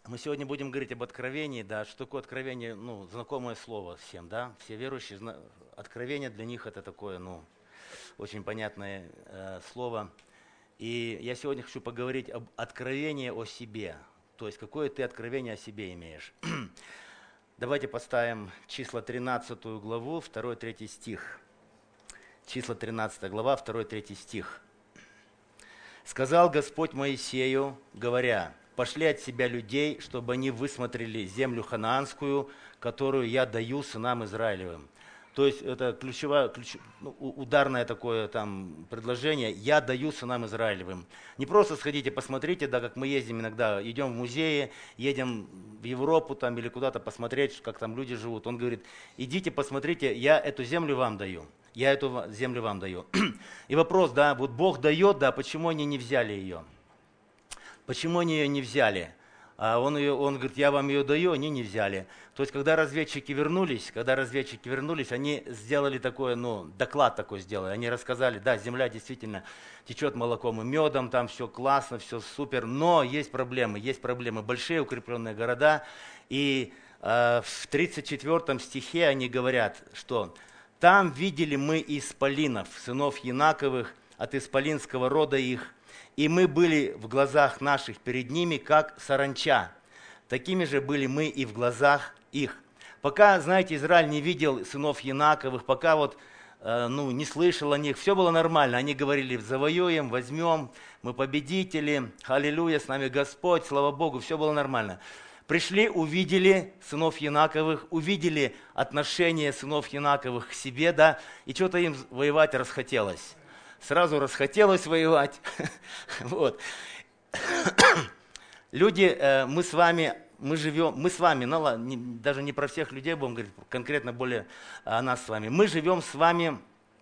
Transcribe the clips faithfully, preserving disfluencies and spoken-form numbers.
Мы сегодня будем говорить об откровении, да, что такое откровение, ну, знакомое слово всем, да, все верующие, зна- откровение для них это такое, ну, очень понятное э, слово. И я сегодня хочу поговорить об откровении о себе, то есть какое ты откровение о себе имеешь. Давайте поставим числа тринадцатую главу, второй-третий стих. Числа тринадцатая глава, второй-третий стих. «Сказал Господь Моисею, говоря, пошли от себя людей, чтобы они высмотрели землю ханаанскую, которую я даю сынам Израилевым». То есть это ключевое, ключ, ну, ударное такое там предложение «я даю сынам Израилевым». Не просто сходите, посмотрите, да, как мы ездим иногда, идем в музеи, едем в Европу там или куда-то посмотреть, как там люди живут. Он говорит, идите, посмотрите, я эту землю вам даю. Я эту землю вам даю. И вопрос, да, вот Бог дает, да, почему они не взяли ее? Почему они ее не взяли? А он, ее, он говорит, я вам ее даю, они не взяли. То есть, когда разведчики вернулись, когда разведчики вернулись, они сделали такой, ну, доклад такой сделали. Они рассказали, да, земля действительно течет молоком и медом, там все классно, все супер, но есть проблемы, есть проблемы. Большие укрепленные города. И э, в тридцать четвёртом стихе они говорят, что там видели мы исполинов, сынов Янаковых, от исполинского рода их, и мы были в глазах наших перед ними, как саранча. Такими же были мы и в глазах их. Пока, знаете, Израиль не видел сынов Янаковых, пока вот, э, ну, не слышал о них, все было нормально. Они говорили, завоюем, возьмем, мы победители, аллилуйя, с нами Господь, слава Богу, все было нормально. Пришли, увидели сынов Янаковых, увидели отношение сынов Янаковых к себе, да, и что-то им воевать расхотелось. Сразу расхотелось воевать. Вот. Люди, мы с вами, мы живем, мы с вами, ну, даже не про всех людей будем говорить, конкретно более о нас с вами. Мы живем с вами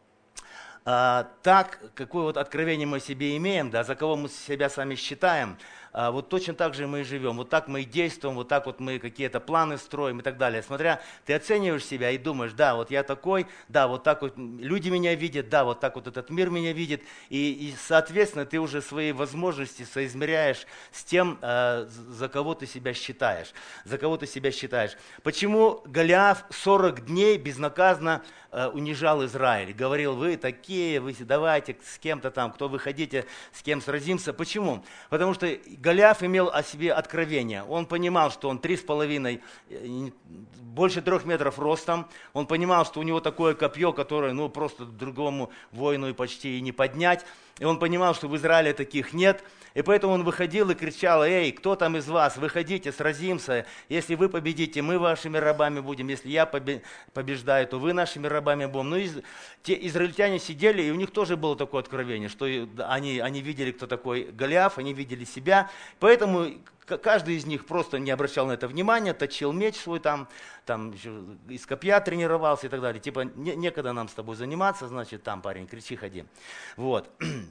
так, какое вот откровение мы себе имеем, да, за кого мы себя сами считаем, вот точно так же мы и живем, вот так мы и действуем, вот так вот мы какие-то планы строим и так далее. Смотря, ты оцениваешь себя и думаешь, да, вот я такой, да, вот так вот люди меня видят, да, вот так вот этот мир меня видит, и, и соответственно, ты уже свои возможности соизмеряешь с тем, за кого ты себя считаешь, за кого ты себя считаешь. Почему Голиаф сорок дней безнаказанно унижал Израиль, говорил, вы такие, вы давайте с кем-то там, кто вы хотите, с кем сразимся. Почему? Потому что Голиаф имел о себе откровение. Он понимал, что он три с половиной, больше трех метров ростом. Он понимал, что у него такое копье, которое, ну, просто другому воину и почти и не поднять. И он понимал, что в Израиле таких нет. И поэтому он выходил и кричал, эй, кто там из вас, выходите, сразимся. Если вы победите, мы вашими рабами будем. Если я побеждаю, то вы нашими рабами будем. Ну, из, те израильтяне сидели, и у них тоже было такое откровение, что они, они видели, кто такой Голиаф, они видели себя. Поэтому каждый из них просто не обращал на это внимания, точил меч свой там, там из копья тренировался и так далее. Типа, не, некогда нам с тобой заниматься, значит, там, парень, кричи, ходи. Вот.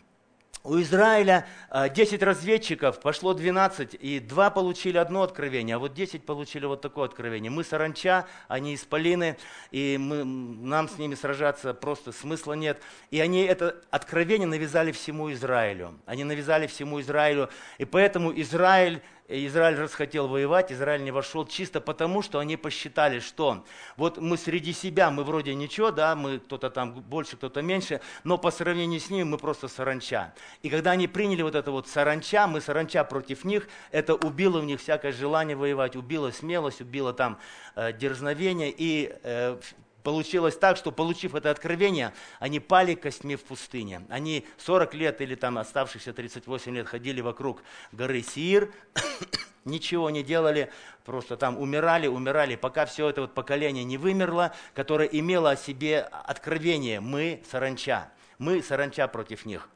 У Израиля десять разведчиков, пошло двенадцать, и два получили одно откровение, а вот десять получили вот такое откровение. Мы саранча, они исполины, и мы, нам с ними сражаться просто смысла нет. И они это откровение навязали всему Израилю. Они навязали всему Израилю, и поэтому Израиль... Израиль расхотел воевать, Израиль не вошел чисто потому, что они посчитали, что вот мы среди себя, мы вроде ничего, да, мы кто-то там больше, кто-то меньше, но по сравнению с ними мы просто саранча. И когда они приняли вот это вот саранча, мы саранча против них, это убило в них всякое желание воевать, убило смелость, убило там э, дерзновение, и э, получилось так, что, получив это откровение, они пали костьми в пустыне. Они сорок лет или там оставшиеся тридцать восемь лет ходили вокруг горы Сеир, ничего не делали, просто там умирали, умирали, пока все это вот поколение не вымерло, которое имело о себе откровение. Мы саранча, мы саранча против них.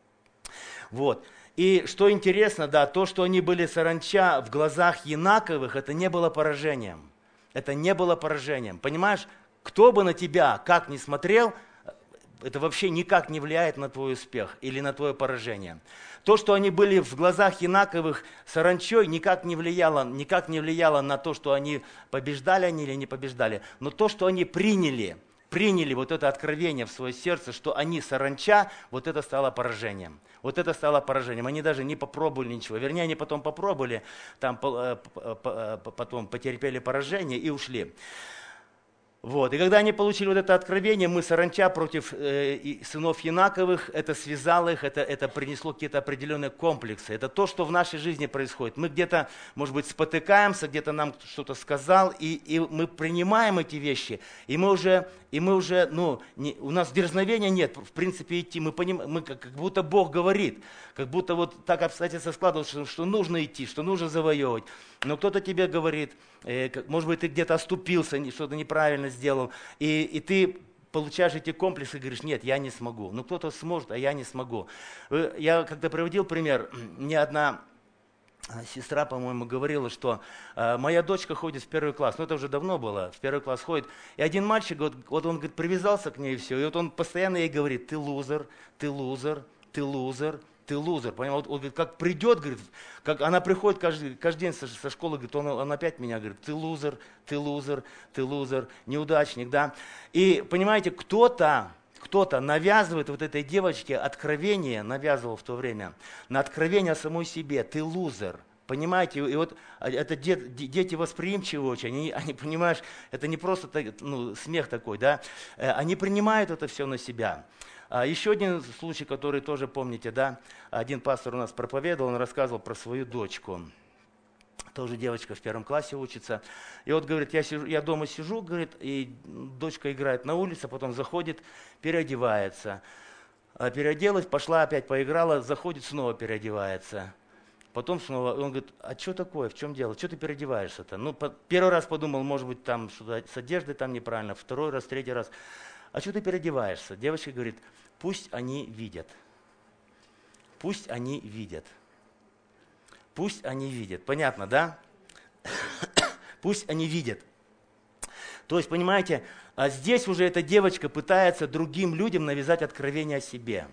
Вот. И что интересно, да, то, что они были саранча в глазах Янаковых, это не было поражением. Это не было поражением. Понимаешь? Кто бы на тебя как ни смотрел, это вообще никак не влияет на твой успех или на твое поражение. То, что они были в глазах Янаковых саранчой, никак не влияло, никак не влияло на то, что они побеждали они или не побеждали. Но то, что они приняли приняли вот это откровение в свое сердце, что они саранча, вот это стало поражением. Вот это стало поражением. Они даже не попробовали ничего. Вернее, они потом попробовали, там потом потерпели поражение и ушли. Вот. И когда они получили вот это откровение, мы саранча против э, сынов Янаковых, это связало их, это, это принесло какие-то определенные комплексы. Это то, что в нашей жизни происходит. Мы где-то, может быть, спотыкаемся, где-то нам что-то сказал, и, и мы принимаем эти вещи, и мы уже, и мы уже ну, не, у нас дерзновения нет, в принципе, идти. Мы, поним, мы как, как будто Бог говорит, как будто вот так обстоятельства складываются, что, что нужно идти, что нужно завоевывать. Но кто-то тебе говорит, э, как, может быть, ты где-то оступился, что-то неправильно сделал, и, и ты получаешь эти комплексы и говоришь, нет, я не смогу. Ну кто-то сможет, а я не смогу. Я когда приводил пример, мне одна сестра, по-моему, говорила, что э, моя дочка ходит в первый класс, ну это уже давно было, в первый класс ходит, и один мальчик, вот, вот он говорит, привязался к ней и все, и вот он постоянно ей говорит, ты лузер, ты лузер, ты лузер, ты лузер, понимаешь? Вот, он говорит, как придет, говорит, как она приходит каждый, каждый день со, со школы, говорит, он, он опять меня говорит, ты лузер, ты лузер, ты лузер, неудачник, да. И понимаете, кто-то, кто-то навязывает вот этой девочке откровение, навязывал в то время, на откровение о самой себе, ты лузер. Понимаете, и вот это дет, дети восприимчивые очень, они, они, понимаешь, это не просто ну, смех такой, да, они принимают это все на себя. Еще один случай, который тоже помните, да, один пастор у нас проповедовал, он рассказывал про свою дочку. Тоже девочка в первом классе учится. И вот говорит, я, сижу, я дома сижу, говорит, и дочка играет на улице, потом заходит, переодевается. Переоделась, пошла опять поиграла, заходит, снова переодевается. Потом снова, он говорит, а что такое, в чем дело, что ты переодеваешься-то? Ну, по, первый раз подумал, может быть, там что-то с одеждой там неправильно, второй раз, третий раз. А что ты переодеваешься? Девочка говорит, пусть они видят. Пусть они видят. Пусть они видят. Понятно, да? Пусть они видят. То есть, понимаете, здесь уже эта девочка пытается другим людям навязать откровение о себе.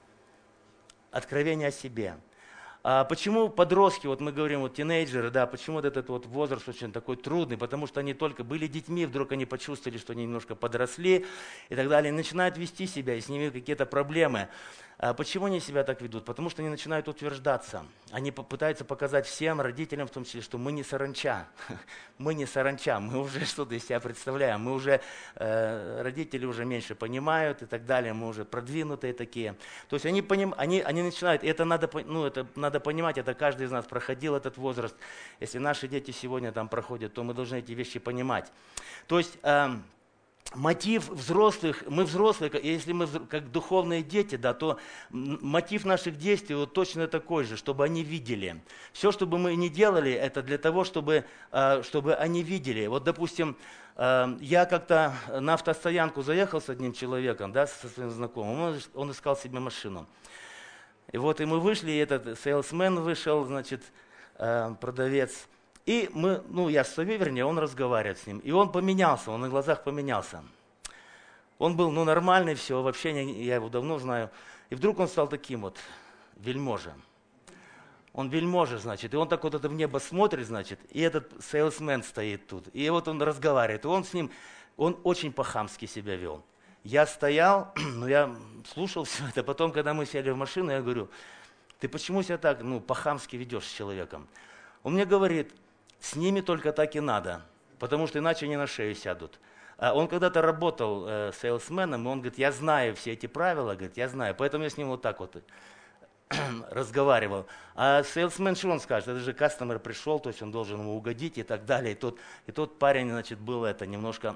Откровение о себе. А почему подростки, вот мы говорим, вот тинейджеры, да, почему вот этот вот возраст очень такой трудный? Потому что они только были детьми, вдруг они почувствовали, что они немножко подросли и так далее, и начинают вести себя, и с ними какие-то проблемы. А почему они себя так ведут? Потому что они начинают утверждаться. Они пытаются показать всем, родителям в том числе, что мы не саранча. Мы не саранча, мы уже что-то из себя представляем. Мы уже, э, родители уже меньше понимают и так далее, мы уже продвинутые такие. То есть они, поним, они, они начинают, и это надо, ну, это надо понимать, это каждый из нас проходил этот возраст. Если наши дети сегодня там проходят, то мы должны эти вещи понимать. То есть... Э, Мотив взрослых, мы взрослые, если мы как духовные дети, да, то мотив наших действий вот точно такой же, чтобы они видели. Все, что бы мы ни делали, это для того, чтобы, чтобы они видели. Вот, допустим, я как-то на автостоянку заехал с одним человеком, да, со своим знакомым, он, он искал себе машину. И вот и мы вышли, и этот сейлсмен вышел, значит, продавец. И мы, ну я стою, вернее, он разговаривает с ним. И он поменялся, он на глазах поменялся. Он был, ну, нормальный, все, вообще я его давно знаю. И вдруг он стал таким вот, вельможа. Он вельможа, значит, и он так вот это в небо смотрит, значит, и этот сейлсмен стоит тут. И вот он разговаривает, и он с ним, он очень по-хамски себя вел. Я стоял, ну я слушал все это, потом, когда мы сели в машину, я говорю, ты почему себя так, ну, по-хамски ведешь с человеком? Он мне говорит, с ними только так и надо, потому что иначе они на шею сядут. А он когда-то работал э, сейлсменом, и он говорит, я знаю все эти правила, говорит, я знаю, поэтому я с ним вот так вот разговаривал. А сейлсмен, что он скажет, это же кастомер пришел, то есть он должен ему угодить и так далее. И тот, и тот парень, значит, был это немножко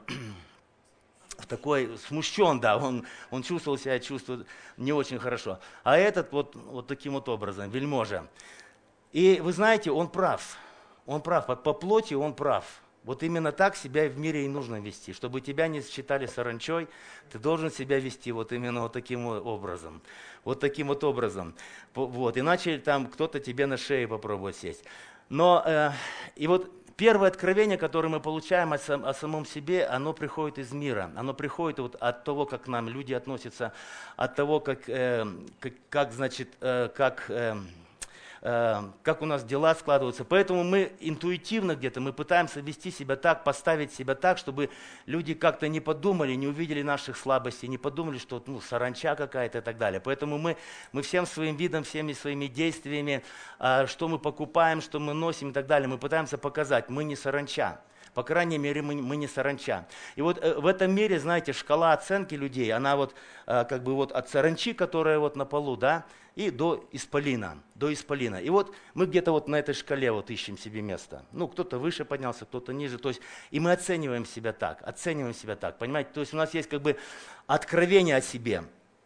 такой смущен, да, он, он чувствовал себя, чувствует не очень хорошо. А этот вот, вот таким вот образом, вельможа. И вы знаете, он прав. Он прав, по, по плоти он прав. Вот именно так себя в мире и нужно вести. Чтобы тебя не считали саранчой, ты должен себя вести вот именно вот таким образом. Вот таким вот образом. Вот. Иначе там кто-то тебе на шее попробует сесть. Но э, и вот первое откровение, которое мы получаем о, сам, о самом себе, оно приходит из мира. Оно приходит вот от того, как к нам люди относятся, от того, как, э, как, как значит, э, как... Э, как у нас дела складываются. Поэтому мы интуитивно где-то, мы пытаемся вести себя так, поставить себя так, чтобы люди как-то не подумали, не увидели наших слабостей, не подумали, что ну, саранча какая-то и так далее. Поэтому мы, мы всем своим видом, всеми своими действиями, что мы покупаем, что мы носим и так далее, мы пытаемся показать, мы не саранча. По крайней мере, мы, мы не саранча. И вот э, в этом мире, знаете, шкала оценки людей, она вот э, как бы вот от саранчи, которая вот на полу, да, и до исполина, до исполина. И вот мы где-то вот на этой шкале вот ищем себе место. Ну, кто-то выше поднялся, кто-то ниже. То есть, и мы оцениваем себя так, оцениваем себя так, понимаете? То есть у нас есть как бы откровение о себе.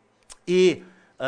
И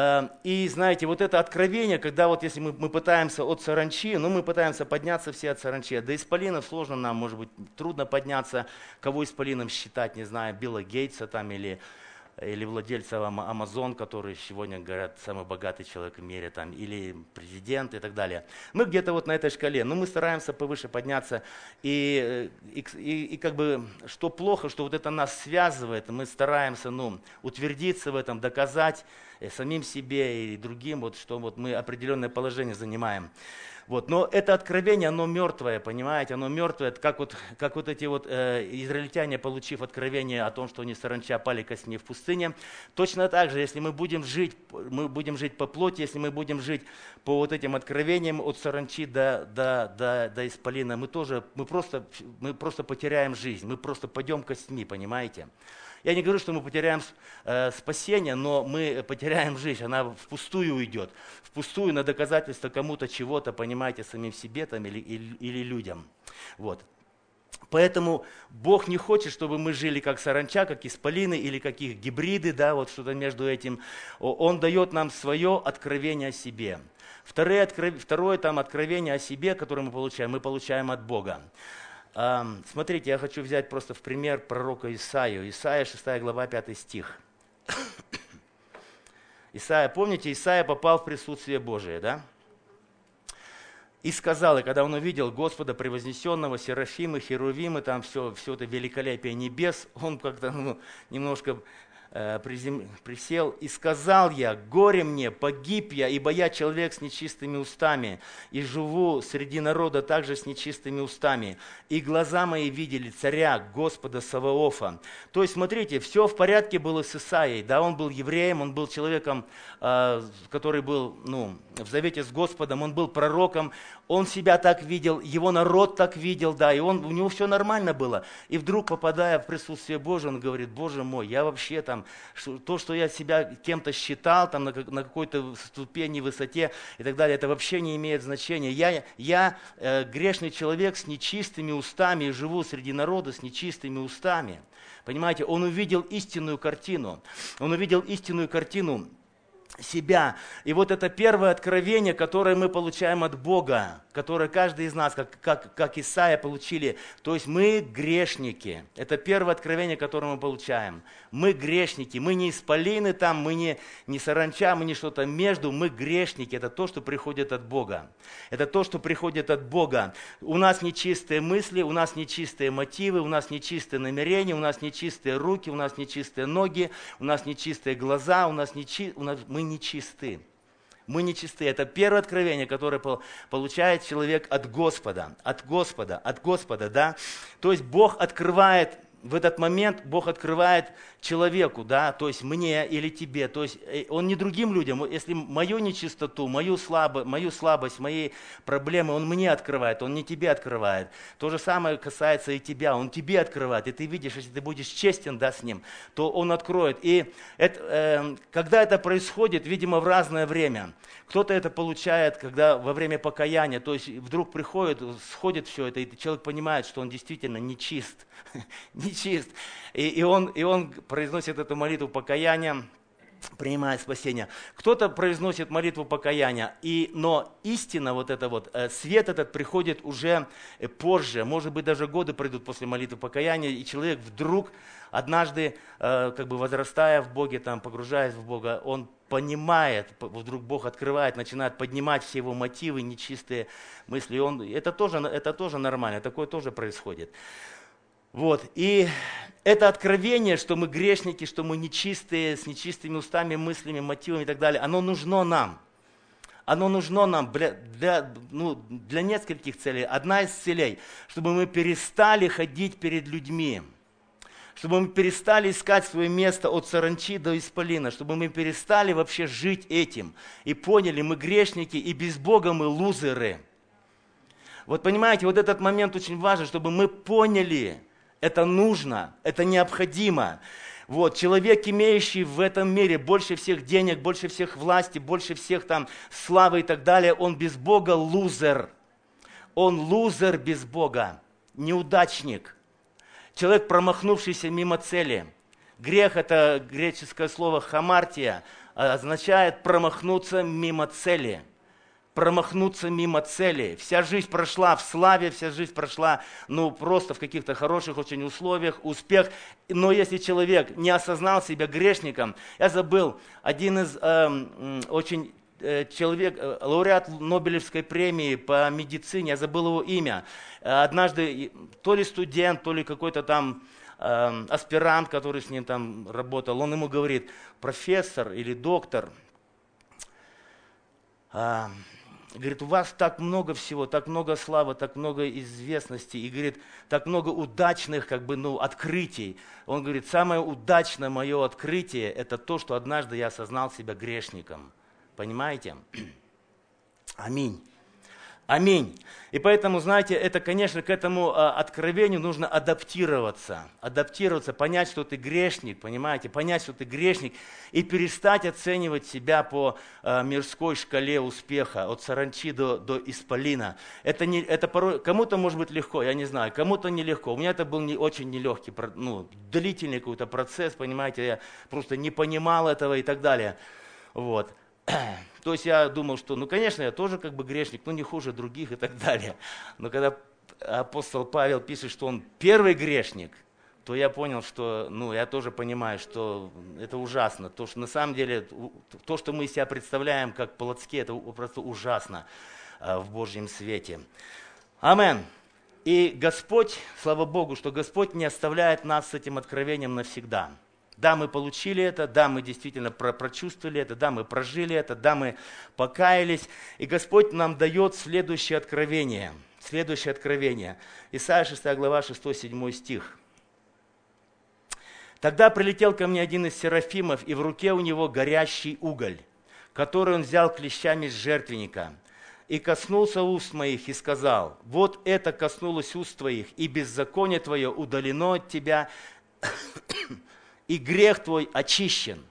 И знаете, вот это откровение, когда вот если мы, мы пытаемся от саранчи, ну мы пытаемся подняться все от саранчи, до исполинов сложно нам, может быть, трудно подняться, кого исполином считать, не знаю, Билла Гейтса там или, или владельца Amazon, который сегодня, говорят, самый богатый человек в мире, там, или президент и так далее. Мы где-то вот на этой шкале, но мы стараемся повыше подняться, и, и, и, и как бы, что плохо, что вот это нас связывает, мы стараемся, ну, утвердиться в этом, доказать самим себе и другим, вот, что вот мы определенное положение занимаем. Вот. Но это откровение, оно мертвое, понимаете, оно мертвое, как вот, как вот эти вот э, израильтяне, получив откровение о том, что они саранча пали ко сне в пустыне, точно так же, если мы будем жить, мы будем жить по плоти, если мы будем жить по вот этим откровениям от саранчи до, до, до, до исполина, мы тоже, мы просто, мы просто потеряем жизнь, мы просто пойдем костьми, понимаете. Я не говорю, что мы потеряем э, спасение, но мы потеряем жизнь, она впустую уйдет, впустую на доказательство кому-то чего-то, понимаете, самим себе там, или, или, или людям. Вот. Поэтому Бог не хочет, чтобы мы жили как саранча, как исполины или как их гибриды, да, вот что-то между этим. Он дает нам свое откровение о себе. Второе, откров... Второе там откровение о себе, которое мы получаем, мы получаем от Бога. Смотрите, я хочу взять просто в пример пророка Исаию. Исаия, шестая глава, пятый стих. Исаия, помните, Исаия попал в присутствие Божие, да? И сказал, и когда он увидел Господа превознесенного, серафимы, херувимы, там все, все это великолепие небес, он как-то ну, немножко э, призем... присел, и сказал я, горе мне, погиб я, ибо я человек с нечистыми устами, и живу среди народа также с нечистыми устами, и глаза мои видели царя, Господа Саваофа. То есть, смотрите, все в порядке было с Исаией, да, он был евреем, он был человеком, э, который был, ну, в завете с Господом, он был пророком, он себя так видел, его народ так видел, да, и он, у него все нормально было. И вдруг, попадая в присутствие Божие, он говорит, Боже мой, я вообще там, что, то, что я себя кем-то считал, там на, на какой-то ступени, высоте и так далее, это вообще не имеет значения. Я, я э, грешный человек с нечистыми устами и живу среди народа с нечистыми устами. Понимаете, он увидел истинную картину, он увидел истинную картину себя. И вот это первое откровение, которое мы получаем от Бога, которое каждый из нас, как, как, как Исаия, получили. То есть мы грешники. Это первое откровение, которое мы получаем. Мы грешники. Мы не исполины там, мы не, не саранча, мы не что-то между. Мы грешники. Это то, что приходит от Бога. Это то, что приходит от Бога. У нас нечистые мысли, у нас нечистые мотивы, у нас нечистые намерения, у нас нечистые руки, у нас нечистые ноги, у нас нечистые глаза, у нас нечи... у нас... мы нечисты. Мы нечисты. Это первое откровение, которое получает человек от Господа. От Господа. От Господа, да. То есть Бог открывает, в этот момент Бог открывает человеку, да, то есть мне или тебе. То есть Он не другим людям. Если мою нечистоту, мою, слабо, мою слабость, мои проблемы Он мне открывает, Он не тебе открывает. То же самое касается и тебя. Он тебе открывает. И ты видишь, если ты будешь честен, да, с Ним, то Он откроет. И это, э, когда это происходит, видимо, в разное время. Кто-то это получает, когда во время покаяния, то есть вдруг приходит, сходит все это, и человек понимает, что он действительно нечист. Нечист. И, и, он, и он произносит эту молитву покаяния, принимает спасение. Кто-то произносит молитву покаяния, и, но истина, вот это вот, свет этот приходит уже позже, может быть, даже годы пройдут после молитвы покаяния, и человек вдруг однажды, как бы возрастая в Боге, там, погружаясь в Бога, он понимает, вдруг Бог открывает, начинает поднимать все его мотивы, нечистые мысли. И он, это, тоже, это тоже нормально, такое тоже происходит. Вот, и это откровение, что мы грешники, что мы нечистые, с нечистыми устами, мыслями, мотивами и так далее, оно нужно нам. Оно нужно нам для, для, ну, для нескольких целей. Одна из целей, чтобы мы перестали ходить перед людьми. Чтобы мы перестали искать свое место от саранчи до исполина, чтобы мы перестали вообще жить этим. И поняли, мы грешники, и без Бога мы лузеры. Вот понимаете, вот этот момент очень важен, чтобы мы поняли, это нужно, это необходимо. Вот, человек, имеющий в этом мире больше всех денег, больше всех власти, больше всех там славы и так далее, он без Бога лузер. Он лузер без Бога, неудачник. Человек, промахнувшийся мимо цели. Грех – это греческое слово хамартия, означает промахнуться мимо цели. Промахнуться мимо цели. Вся жизнь прошла в славе, вся жизнь прошла ну, просто в каких-то хороших очень условиях, успех. Но если человек не осознал себя грешником, я забыл, один из э, очень э, человек, э, лауреат Нобелевской премии по медицине, я забыл его имя, однажды то ли студент, то ли какой-то там э, аспирант, который с ним там работал, он ему говорит: профессор или доктор, э, говорит, у вас так много всего, так много славы, так много известности, и говорит, так много удачных как бы, ну, открытий. Он говорит, самое удачное мое открытие – это то, что однажды я осознал себя грешником. Понимаете? Аминь. Аминь. И поэтому, знаете, это, конечно, к этому а, откровению нужно адаптироваться. Адаптироваться, понять, что ты грешник, понимаете? Понять, что ты грешник, и перестать оценивать себя по а, мирской шкале успеха, от саранчи до, до исполина. Это, не, это порой, кому-то может быть легко, я не знаю, кому-то нелегко. У меня это был не, очень нелегкий, ну, длительный какой-то процесс, понимаете? Я просто не понимал этого и так далее. Вот. То есть я думал, что, ну, конечно, я тоже как бы грешник, но не хуже других и так далее. Но когда апостол Павел пишет, что он первый грешник, то я понял, что, ну, я тоже понимаю, что это ужасно. То, что на самом деле, то, что мы из себя представляем как плотские, это просто ужасно в Божьем свете. Амин. И Господь, слава Богу, что Господь не оставляет нас с этим откровением навсегда. Да, мы получили это, да, мы действительно прочувствовали это, да, мы прожили это, да, мы покаялись. И Господь нам дает следующее откровение. Следующее откровение. Исайя шестая глава, шестой-седьмой стих. «Тогда прилетел ко мне один из серафимов, и в руке у него горящий уголь, который он взял клещами с жертвенника, и коснулся уст моих, и сказал, вот это коснулось уст твоих, и беззаконие твое удалено от тебя, и грех твой очищен».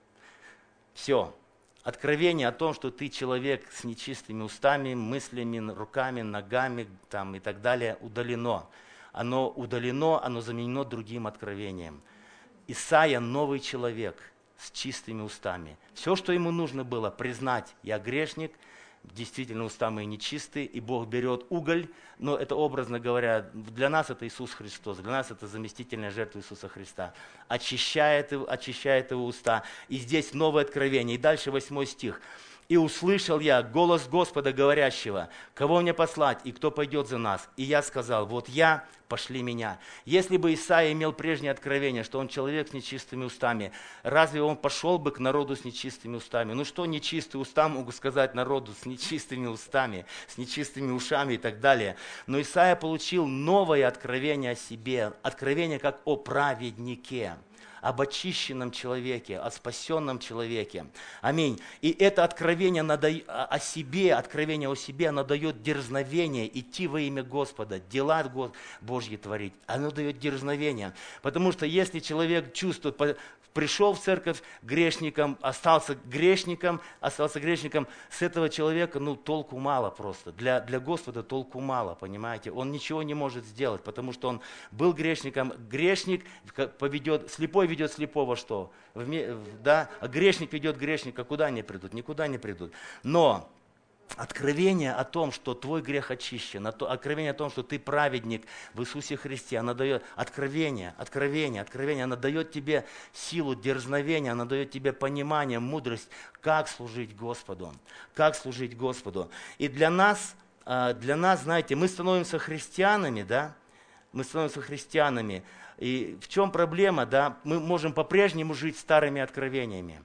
Все. Откровение о том, что ты человек с нечистыми устами, мыслями, руками, ногами там, и так далее, удалено. Оно удалено, оно заменено другим откровением. Исайя новый человек с чистыми устами. Все, что ему нужно было, признать, я грешник, действительно уста мои нечистые, и Бог берет уголь, но это, образно говоря, для нас это Иисус Христос, для нас это заместительная жертва Иисуса Христа. Очищает его, очищает его уста. И здесь новое откровение. И дальше восьмой стих. «И услышал я голос Господа, говорящего, кого мне послать, и кто пойдет за нас? И я сказал, вот я, пошли меня». Если бы Исаия имел прежнее откровение, что он человек с нечистыми устами, разве он пошел бы к народу с нечистыми устами? Ну что нечистые уста могут сказать народу с нечистыми устами, с нечистыми ушами и так далее? Но Исаия получил новое откровение о себе, откровение как о праведнике, об очищенном человеке, о спасенном человеке. Аминь. И это откровение о себе, откровение о себе, оно дает дерзновение идти во имя Господа, дела Божьи творить. Оно дает дерзновение. Потому что если человек чувствует, пришел в церковь грешником, остался грешником, остался грешником, с этого человека, ну, толку мало просто. Для, для Господа толку мало, понимаете? Он ничего не может сделать, потому что он был грешником. Грешник поведет, слепой ведет слепого что? В, да? А грешник ведет грешника, куда они придут? Никуда не придут. Но откровение о том, что твой грех очищен, откровение о том, что ты праведник в Иисусе Христе, оно дает откровение, откровение, откровение, оно дает тебе силу, дерзновение, оно дает тебе понимание, мудрость, как служить Господу, как служить Господу. И для нас, для нас, знаете, мы становимся христианами, да, мы становимся христианами, и в чем проблема, да, мы можем по-прежнему жить старыми откровениями.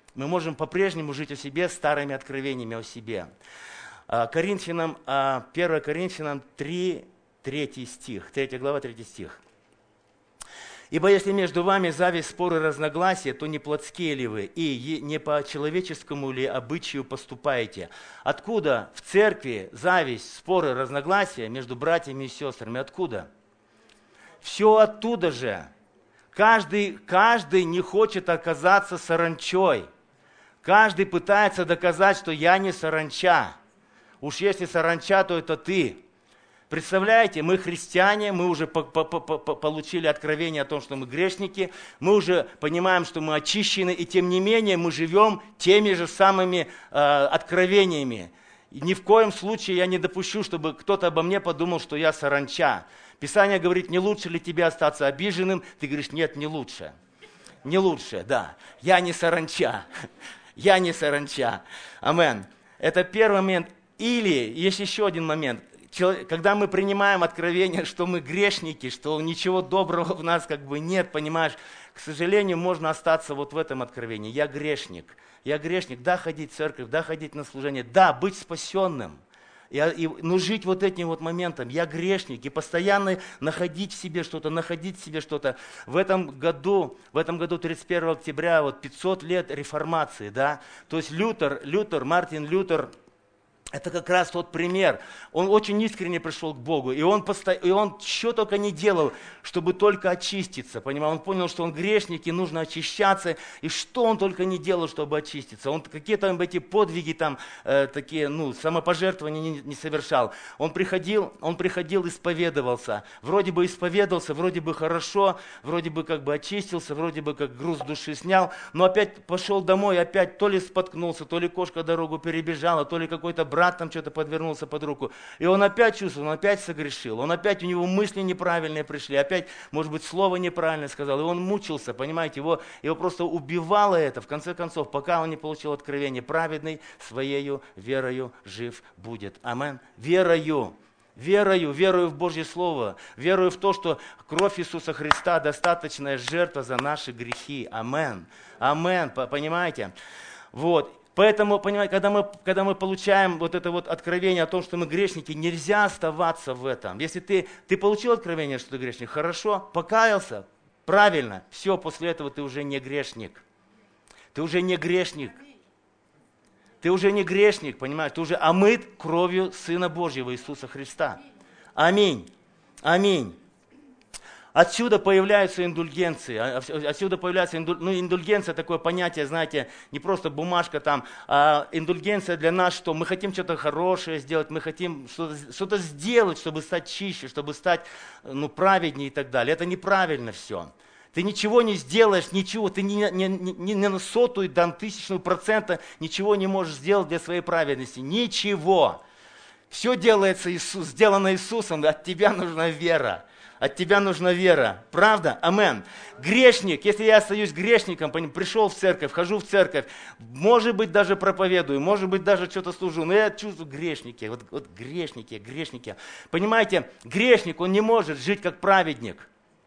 Мы можем по-прежнему жить о себе старыми откровениями о себе. Коринфянам, первое Коринфянам три, третий стих, третья глава, третий стих. «Ибо если между вами зависть, споры, разногласия, то не плотские ли вы, и не по человеческому ли обычаю поступаете?» Откуда в церкви зависть, споры, разногласия между братьями и сестрами? Откуда? Все оттуда же. Каждый, каждый не хочет оказаться саранчой. Каждый пытается доказать, что я не саранча. Уж если саранча, то это ты. Представляете, мы христиане, мы уже по- по- по- получили откровение о том, что мы грешники, мы уже понимаем, что мы очищены, и тем не менее мы живем теми же самыми э, откровениями. И ни в коем случае я не допущу, чтобы кто-то обо мне подумал, что я саранча. Писание говорит, не лучше ли тебе остаться обиженным? Ты говоришь, нет, не лучше. Не лучше, да. Я не саранча. Я не саранча. Амен. Это первый момент. Или есть еще один момент. Когда мы принимаем откровение, что мы грешники, что ничего доброго в нас как бы нет, понимаешь, к сожалению, можно остаться вот в этом откровении. Я грешник. Я грешник. Да, ходить в церковь, да, ходить на служение, да, быть спасенным. И, и, ну, жить вот этим вот моментом. Я грешник. И постоянно находить в себе что-то, находить в себе что-то. В этом году, в этом году тридцать первого октября, вот пятьсот лет реформации, да. То есть Лютер, Лютер, Мартин Лютер, это как раз тот пример. Он очень искренне пришел к Богу, и он, посто... и он что только не делал, чтобы только очиститься. Понимаешь? Он понял, что он грешник, и нужно очищаться, и что он только не делал, чтобы очиститься. Он какие-то эти подвиги, там, э, такие, ну, самопожертвования не, не совершал. Он приходил, он приходил, исповедовался. Вроде бы исповедовался, вроде бы хорошо, вроде бы как бы очистился, вроде бы как груз души снял, но опять пошел домой, опять то ли споткнулся, то ли кошка дорогу перебежала, то ли какой-то брат брат там что-то подвернулся под руку, и он опять чувствовал, он опять согрешил, он опять, у него мысли неправильные пришли, опять, может быть, слово неправильно сказал, и он мучился, понимаете, его, его просто убивало это, в конце концов, пока он не получил откровение, праведный своею верою жив будет. Амен. Верою. Верою, верою в Божье Слово, верою в то, что кровь Иисуса Христа достаточная жертва за наши грехи. Амен. Амен. Понимаете? Вот. Поэтому, понимаете, когда мы, когда мы получаем вот это вот откровение о том, что мы грешники, нельзя оставаться в этом. Если ты, ты получил откровение, что ты грешник, хорошо, покаялся, правильно, все, после этого ты уже не грешник. Ты уже не грешник. Ты уже не грешник, понимаешь, ты уже омыт кровью Сына Божьего Иисуса Христа. Аминь. Аминь. Отсюда появляются индульгенции, отсюда появляется, ну, индульгенция, такое понятие, знаете, не просто бумажка там, а индульгенция для нас, что мы хотим что-то хорошее сделать, мы хотим что-то, что-то сделать, чтобы стать чище, чтобы стать, ну, праведнее и так далее. Это неправильно все. Ты ничего не сделаешь, ничего, ты не, не, не, не на сотую, там, тысячную процента ничего не можешь сделать для своей праведности. Ничего. Все делается Иисус, сделано Иисусом, от тебя нужна вера. От тебя нужна вера. Правда? Амен. Грешник, если я остаюсь грешником, пришел в церковь, хожу в церковь, может быть, даже проповедую, может быть, даже что-то служу, но я чувствую грешники, вот, вот грешники, грешники. Понимаете, грешник, он не может жить как праведник.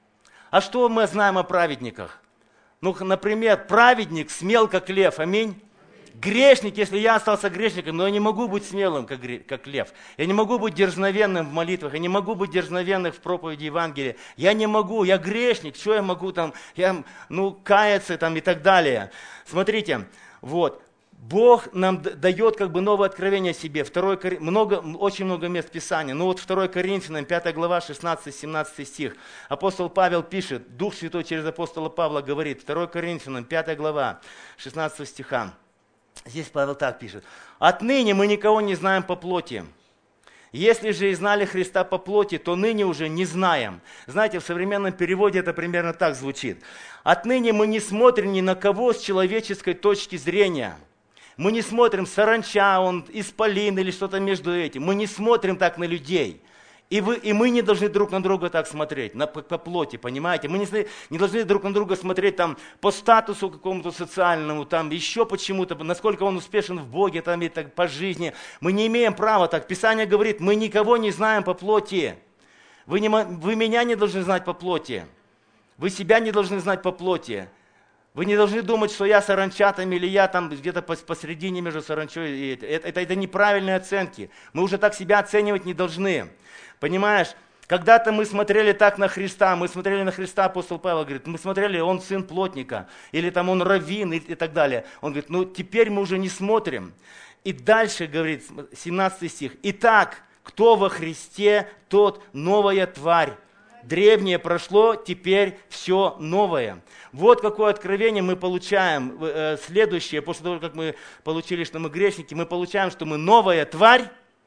А что мы знаем о праведниках? Ну, например, праведник смел, как лев. Аминь. Грешник, если я остался грешником, но я не могу быть смелым, как, как лев. Я не могу быть дерзновенным в молитвах, я не могу быть дерзновенным в проповеди Евангелия. Я не могу, я грешник, что я могу там, я, ну, каяться там и так далее. Смотрите, вот. Бог нам дает как бы новое откровение о себе. Второй, много, очень много мест Писания. Ну вот второе Коринфянам, пятая глава, шестнадцатый-семнадцатый стих. Апостол Павел пишет, Дух Святой через апостола Павла говорит, второе Коринфянам, пятая глава, шестнадцатого стиха. Здесь Павел так пишет. «Отныне мы никого не знаем по плоти. Если же и знали Христа по плоти, то ныне уже не знаем». Знаете, в современном переводе это примерно так звучит. «Отныне мы не смотрим ни на кого с человеческой точки зрения». Мы не смотрим, саранча он, исполин или что-то между этим. Мы не смотрим так на людей. И, вы, и мы не должны друг на друга так смотреть, на, по, по плоти, понимаете? Мы не, не должны друг на друга смотреть там, по статусу какому-то социальному, там, еще почему-то, насколько он успешен в Боге, там, и так, по жизни. Мы не имеем права так. Писание говорит, мы никого не знаем по плоти. Вы, не, вы меня не должны знать по плоти. Вы себя не должны знать по плоти. Вы не должны думать, что я саранча там, или я там где-то посередине между саранчой. Это, это, это неправильные оценки. Мы уже так себя оценивать не должны. Понимаешь? Когда-то мы смотрели так на Христа, мы смотрели на Христа, апостол Павел говорит, мы смотрели, он сын плотника, или там он раввин и, и так далее. Он говорит, ну теперь мы уже не смотрим. И дальше говорит, семнадцатый стих, итак, кто во Христе, тот новая тварь. Древнее прошло, теперь все новое. Вот какое откровение мы получаем. Следующее, после того, как мы получили, что мы грешники, мы получаем, что мы новая тварь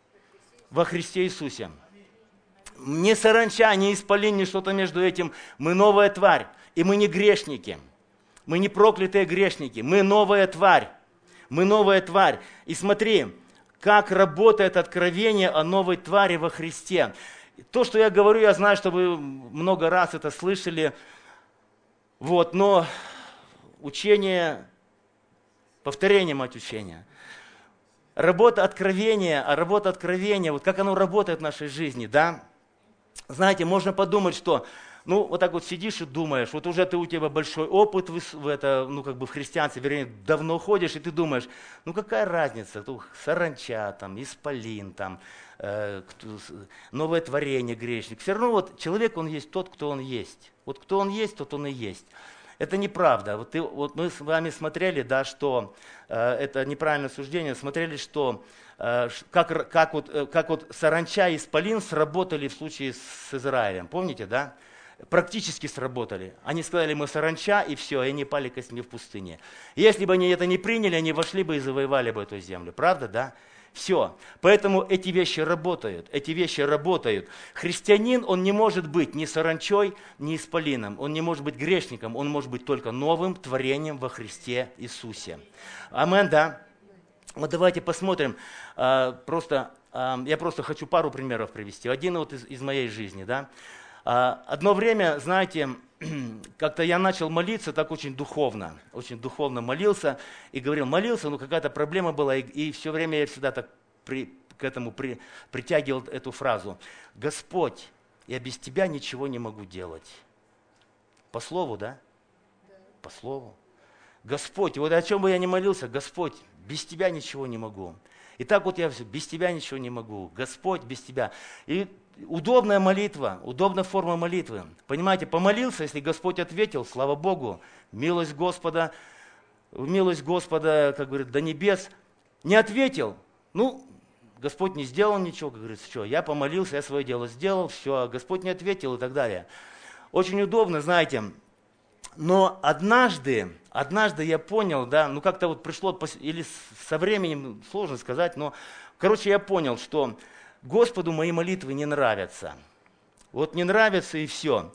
во Христе Иисусе. Не саранча, не исполин, не что-то между этим. Мы новая тварь. И мы не грешники. Мы не проклятые грешники. Мы новая тварь. Мы новая тварь. И смотри, как работает откровение о новой твари во Христе. То, что я говорю, я знаю, что вы много раз это слышали. Вот, но учение, повторение мать учения. Работа откровения, а работа откровения, вот как оно работает в нашей жизни, да? Знаете, можно подумать, что, ну, вот так вот сидишь и думаешь, вот уже ты, у тебя большой опыт в, в это, ну, как бы в христианстве, вернее, давно ходишь, и ты думаешь, ну, какая разница, тут саранча, там, исполин, там, э, новое творение, грешник. Все равно вот человек, он есть тот, кто он есть. Вот кто он есть, тот он и есть. Это неправда. Вот, ты, вот мы с вами смотрели, да, что э, это неправильное суждение, смотрели, что э, как, как, вот, э, как вот саранча и исполин сработали в случае с Израилем. Помните, да? Практически сработали. Они сказали, мы саранча, и все, и они пали костьми в пустыне. Если бы они это не приняли, они вошли бы и завоевали бы эту землю. Правда, да? Все. Поэтому эти вещи работают. Эти вещи работают. Христианин, он не может быть ни саранчой, ни исполином. Он не может быть грешником. Он может быть только новым творением во Христе Иисусе. Амен, да? Вот давайте посмотрим. Просто, я просто хочу пару примеров привести. Один вот из, из моей жизни, да? Одно время, знаете, как-то я начал молиться так очень духовно, очень духовно молился и говорил, молился, но какая-то проблема была, и, и все время я всегда так при, к этому при, притягивал эту фразу. Господь, я без Тебя ничего не могу делать. По слову, да? По слову. Господь, вот о чем бы я ни молился, Господь, без Тебя ничего не могу. И так вот я все, без Тебя ничего не могу. Господь, без Тебя. И удобная молитва, удобная форма молитвы. Понимаете, помолился, если Господь ответил, слава Богу, милость Господа, милость Господа, как говорит, до небес. Не ответил, ну, Господь не сделал ничего, как говорится, что, я помолился, я свое дело сделал, все, а Господь не ответил и так далее. Очень удобно, знаете. Но однажды, однажды я понял, да, ну как-то вот пришло, или со временем, сложно сказать, но, короче, я понял, что Господу мои молитвы не нравятся. Вот не нравятся и все.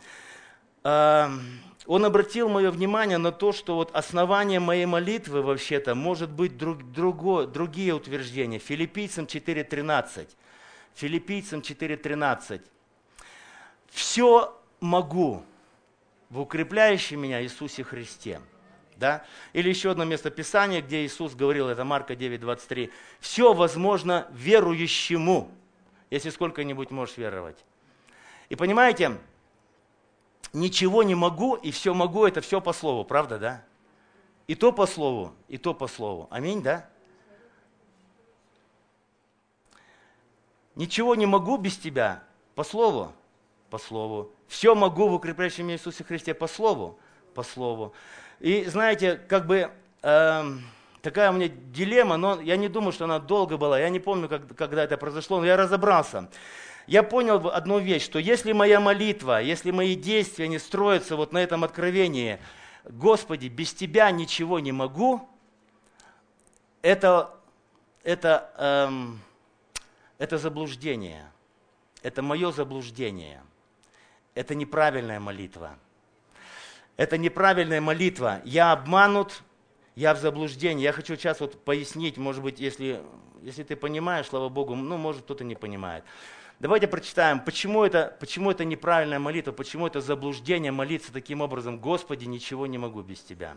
Он обратил мое внимание на то, что вот основание моей молитвы вообще-то может быть друг, другое, другие утверждения. Филиппийцам четыре тринадцать. Филиппийцам четыре тринадцать. «Все могу в укрепляющем меня Иисусе Христе». Да? Или еще одно место Писания, где Иисус говорил, это Марка девять двадцать три. «Все возможно верующему». Если сколько-нибудь можешь веровать. И понимаете, ничего не могу, и все могу, это все по слову, правда, да? И то по слову, и то по слову. Аминь, да? Ничего не могу без тебя, по слову, по слову. Все могу в укрепляющем меня Иисусе Христе, по слову, по слову. И знаете, как бы... Эм, Такая у меня дилемма, но я не думаю, что она долго была. Я не помню, как, когда это произошло, но я разобрался. Я понял одну вещь, что если моя молитва, если мои действия не строятся вот на этом откровении, Господи, без Тебя ничего не могу, это, это, эм, это заблуждение. Это мое заблуждение. Это неправильная молитва. Это неправильная молитва. Я обманут. Я в заблуждении. Я хочу сейчас вот пояснить, может быть, если, если ты понимаешь, слава Богу, ну, может, кто-то не понимает. Давайте прочитаем, почему это, почему это неправильная молитва, почему это заблуждение молиться таким образом. Господи, ничего не могу без Тебя.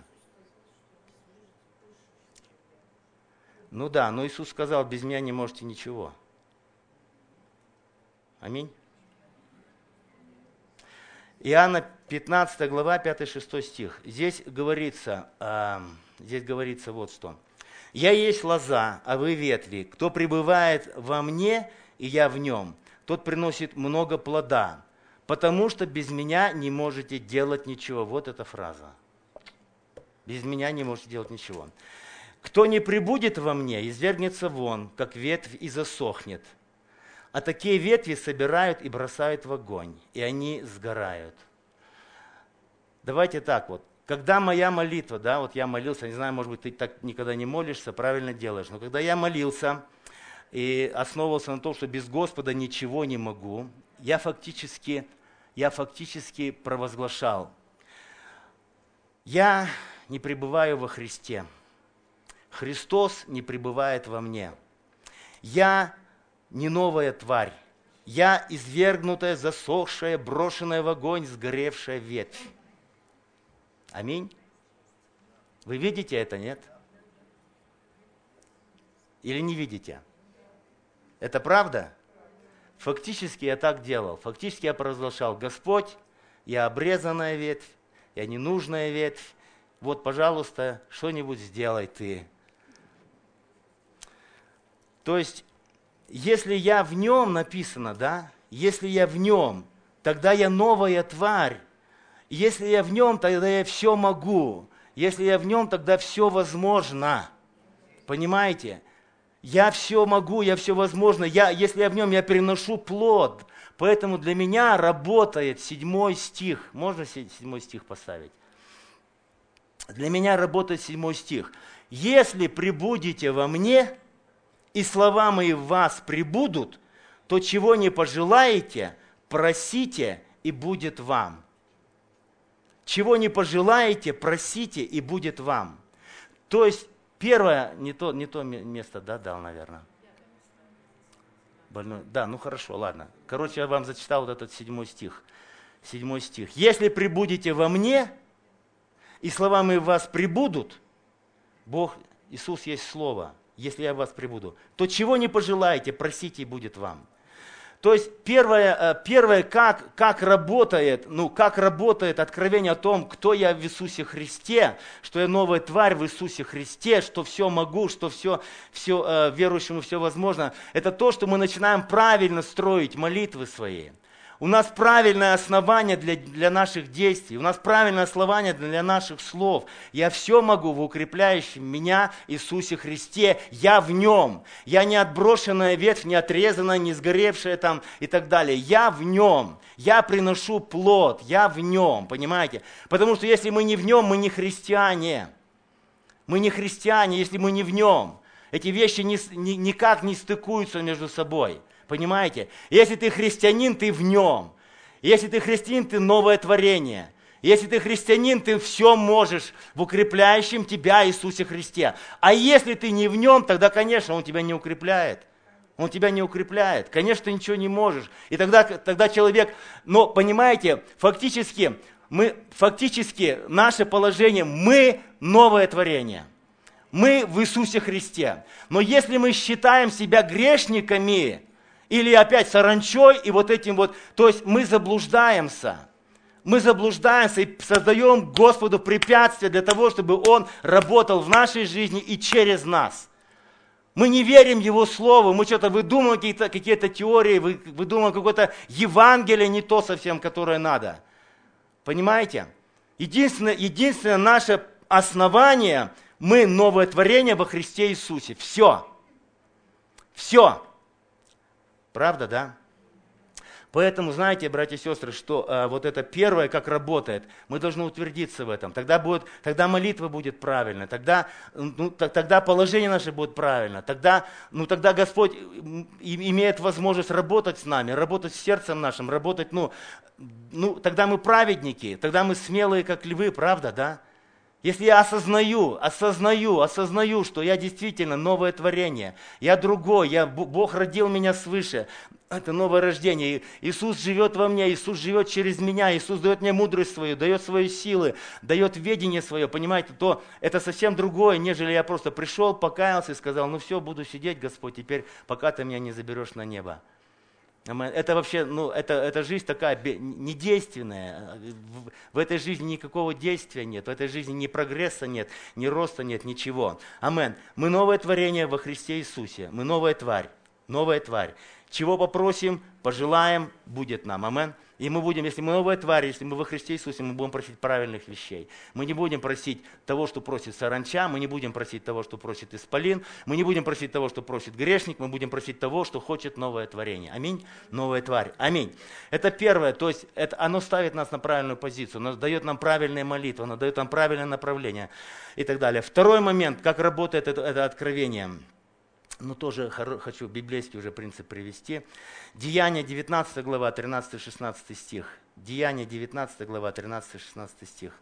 Ну да, но Иисус сказал, без Меня не можете ничего. Аминь. Иоанна пятнадцатая глава, пятый-шестой стих. Здесь говорится, э, здесь говорится вот что. «Я есть лоза, а вы ветви. Кто пребывает во мне, и я в нем, тот приносит много плода, потому что без меня не можете делать ничего». Вот эта фраза. Без меня не можете делать ничего. «Кто не пребудет во мне, извергнется вон, как ветвь, и засохнет. А такие ветви собирают и бросают в огонь, и они сгорают». Давайте так вот. Когда моя молитва, да, вот я молился, не знаю, может быть, ты так никогда не молишься, правильно делаешь, но когда я молился и основывался на том, что без Господа ничего не могу, я фактически, я фактически провозглашал: я не пребываю во Христе, Христос не пребывает во мне, я не новая тварь, я извергнутая, засохшая, брошенная в огонь, сгоревшая ветвь. Аминь. Вы видите это, нет? Или не видите? Это правда? Фактически я так делал. Фактически я провозглашал: Господь, я обрезанная ветвь, я ненужная ветвь. Вот, пожалуйста, что-нибудь сделай ты. То есть, если я в нем, написано, да, если я в нем, тогда я новая тварь. Если я в нем, тогда я все могу. Если я в нем, тогда все возможно. Понимаете? Я все могу, я все возможно. Я, если я в нем, я переношу плод. Поэтому для меня работает седьмой стих. Можно седьмой стих поставить? Для меня работает седьмой стих. «Если пребудете во мне, и слова мои в вас пребудут, то чего не пожелаете, просите, и будет вам». Чего не пожелаете, просите, и будет вам. То есть, первое, не то, не то место, да, дал, наверное. Больной. Да, ну хорошо, ладно. Короче, я вам зачитал вот этот седьмой стих. Седьмой стих. «Если пребудете во мне, и слова мои в вас пребудут», Бог, Иисус есть Слово, «если я в вас пребуду», то чего не пожелаете, просите, и будет вам. То есть первое, первое как, как, работает, ну, как работает откровение о том, кто я в Иисусе Христе, что я новая тварь в Иисусе Христе, что все могу, что все, все верующему все возможно, это то, что мы начинаем правильно строить молитвы свои. У нас правильное основание для, для наших действий, у нас правильное основание для наших слов. Я все могу в укрепляющем меня Иисусе Христе, я в нем. Я не отброшенная ветвь, не отрезанная, не сгоревшая там и так далее. Я в нем, я приношу плод, я в нем, понимаете? Потому что если мы не в нем, мы не христиане. Мы не христиане, если мы не в нем. Эти вещи ни, ни, никак не стыкуются между собой. Понимаете? Если ты христианин, ты в нем. Если ты христианин, ты новое творение. Если ты христианин, ты все можешь в укрепляющем тебя Иисусе Христе. А если ты не в нем, тогда, конечно, Он тебя не укрепляет. Он тебя не укрепляет. Конечно, ты ничего не можешь. И тогда, тогда человек, но понимаете, фактически, мы, фактически наше положение, мы новое творение. Мы в Иисусе Христе. Но если мы считаем себя грешниками, или опять саранчой и вот этим вот, то есть мы заблуждаемся. Мы заблуждаемся и создаем Господу препятствия для того, чтобы Он работал в нашей жизни и через нас. Мы не верим Его Слову, мы что-то выдумываем какие-то, какие-то теории, выдумываем какое-то Евангелие не то совсем, которое надо. Понимаете? Единственное, единственное наше основание, мы новое творение во Христе Иисусе. Все. Все. Правда, да? Поэтому, знаете, братья и сестры, что э, вот это первое, как работает, мы должны утвердиться в этом. Тогда, будет, тогда молитва будет правильной, тогда, ну, тогда положение наше будет правильно, тогда, ну, тогда Господь имеет возможность работать с нами, работать с сердцем нашим, работать, ну, ну, тогда мы праведники, тогда мы смелые, как львы, правда, да? Если я осознаю, осознаю, осознаю, что я действительно новое творение, я другой, я, Бог родил меня свыше, это новое рождение. Иисус живет во мне, Иисус живет через меня, Иисус дает мне мудрость свою, дает свои силы, дает ведение свое, понимаете, то это совсем другое, нежели я просто пришел, покаялся и сказал, ну все, буду сидеть, Господь, теперь пока ты меня не заберешь на небо. Это вообще, ну, это, это жизнь такая недейственная. В, в этой жизни никакого действия нет, в этой жизни ни прогресса нет, ни роста нет, ничего. Амен. Мы новое творение во Христе Иисусе. Мы новая тварь. Новая тварь. Чего попросим, пожелаем, будет нам. Амен. И мы будем, если мы новая тварь, если мы во Христе Иисусе, мы будем просить правильных вещей. Мы не будем просить того, что просит саранча, мы не будем просить того, что просит исполин, мы не будем просить того, что просит грешник, мы будем просить того, что хочет новое творение. Аминь. Новая тварь. Аминь. Это первое, то есть это, оно ставит нас на правильную позицию, оно дает нам правильные молитвы, оно дает нам правильное направление и так далее. Второй момент, как работает это, это откровение. Ну, тоже хочу библейский уже принцип привести. Деяния девятнадцатая глава, тринадцатый-шестнадцатый стих. Деяния девятнадцатая глава, тринадцатый-шестнадцатый стих.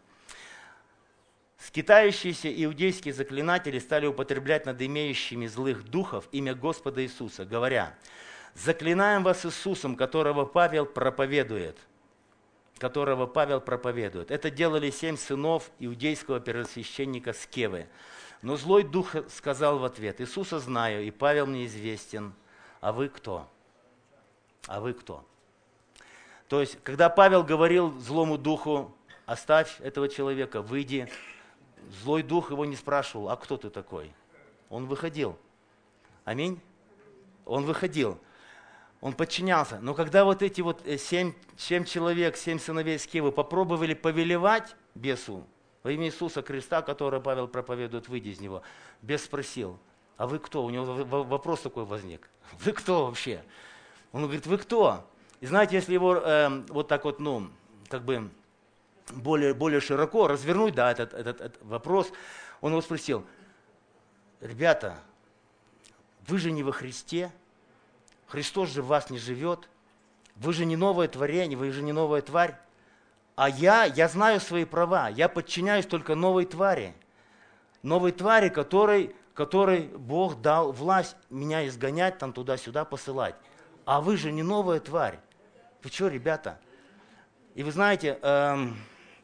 Скитающиеся иудейские заклинатели стали употреблять над имеющими злых духов имя Господа Иисуса, говоря: «Заклинаем вас Иисусом, которого Павел проповедует». Которого Павел проповедует. Это делали семь сынов иудейского первосвященника Скевы. Но злой дух сказал в ответ: «Иисуса знаю, и Павел мне известен, а вы кто?» А вы кто? То есть, когда Павел говорил злому духу: «Оставь этого человека, выйди», злой дух его не спрашивал: «А кто ты такой?» Он выходил. Аминь. Он выходил. Он подчинялся. Но когда вот эти вот семь, семь человек, семь сыновей Скевы попробовали повелевать бесу, во имя Иисуса Христа, которого Павел проповедует, выйди из него, бес спросил: «А вы кто?» У него вопрос такой возник. «Вы кто вообще?» Он говорит: «Вы кто?» И знаете, если его э, вот так вот, ну, как бы более, более широко развернуть, да, этот, этот, этот вопрос, он его спросил: «Ребята, вы же не во Христе, Христос же в вас не живет, вы же не новое творение, вы же не новая тварь. А я, я знаю свои права, я подчиняюсь только новой твари, новой твари, которой, которой Бог дал власть меня изгонять, там туда-сюда посылать. А вы же не новая тварь. Вы что, ребята?» И вы знаете, эм,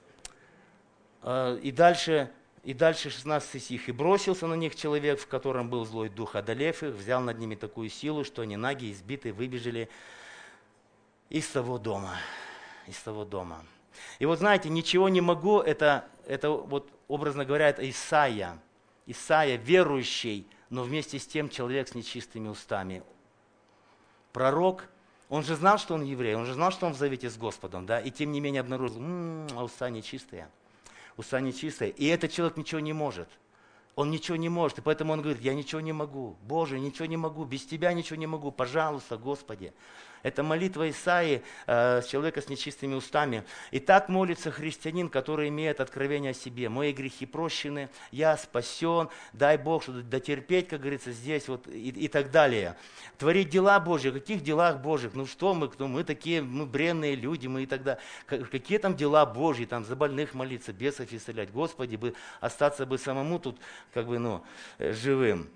э, и дальше, и дальше шестнадцатый стих. «И бросился на них человек, в котором был злой дух, одолев их, взял над ними такую силу, что они наги, избитые, выбежали из того дома». Из того дома. И вот знаете, «ничего не могу», это, это вот, образно говоря, это Исаия. Исаия, верующий, но вместе с тем человек с нечистыми устами. Пророк, он же знал, что он еврей, он же знал, что он в завете с Господом, да, и тем не менее обнаружил: м-м, а уста нечистые, уста нечистые. И этот человек ничего не может. Он ничего не может, и поэтому он говорит: «Я ничего не могу, Боже, ничего не могу, без Тебя ничего не могу, пожалуйста, Господи». Это молитва Исаии, э, человека с нечистыми устами. И так молится христианин, который имеет откровение о себе. «Мои грехи прощены, я спасен, дай Бог, что дотерпеть, как говорится, здесь вот и, и так далее». Творить дела Божьи, о каких делах Божьих? Ну что мы, кто мы такие, мы бренные люди, мы и тогда. Какие там дела Божьи, там за больных молиться, бесов исцелять? Господи, бы остаться бы самому тут как бы, ну, живым.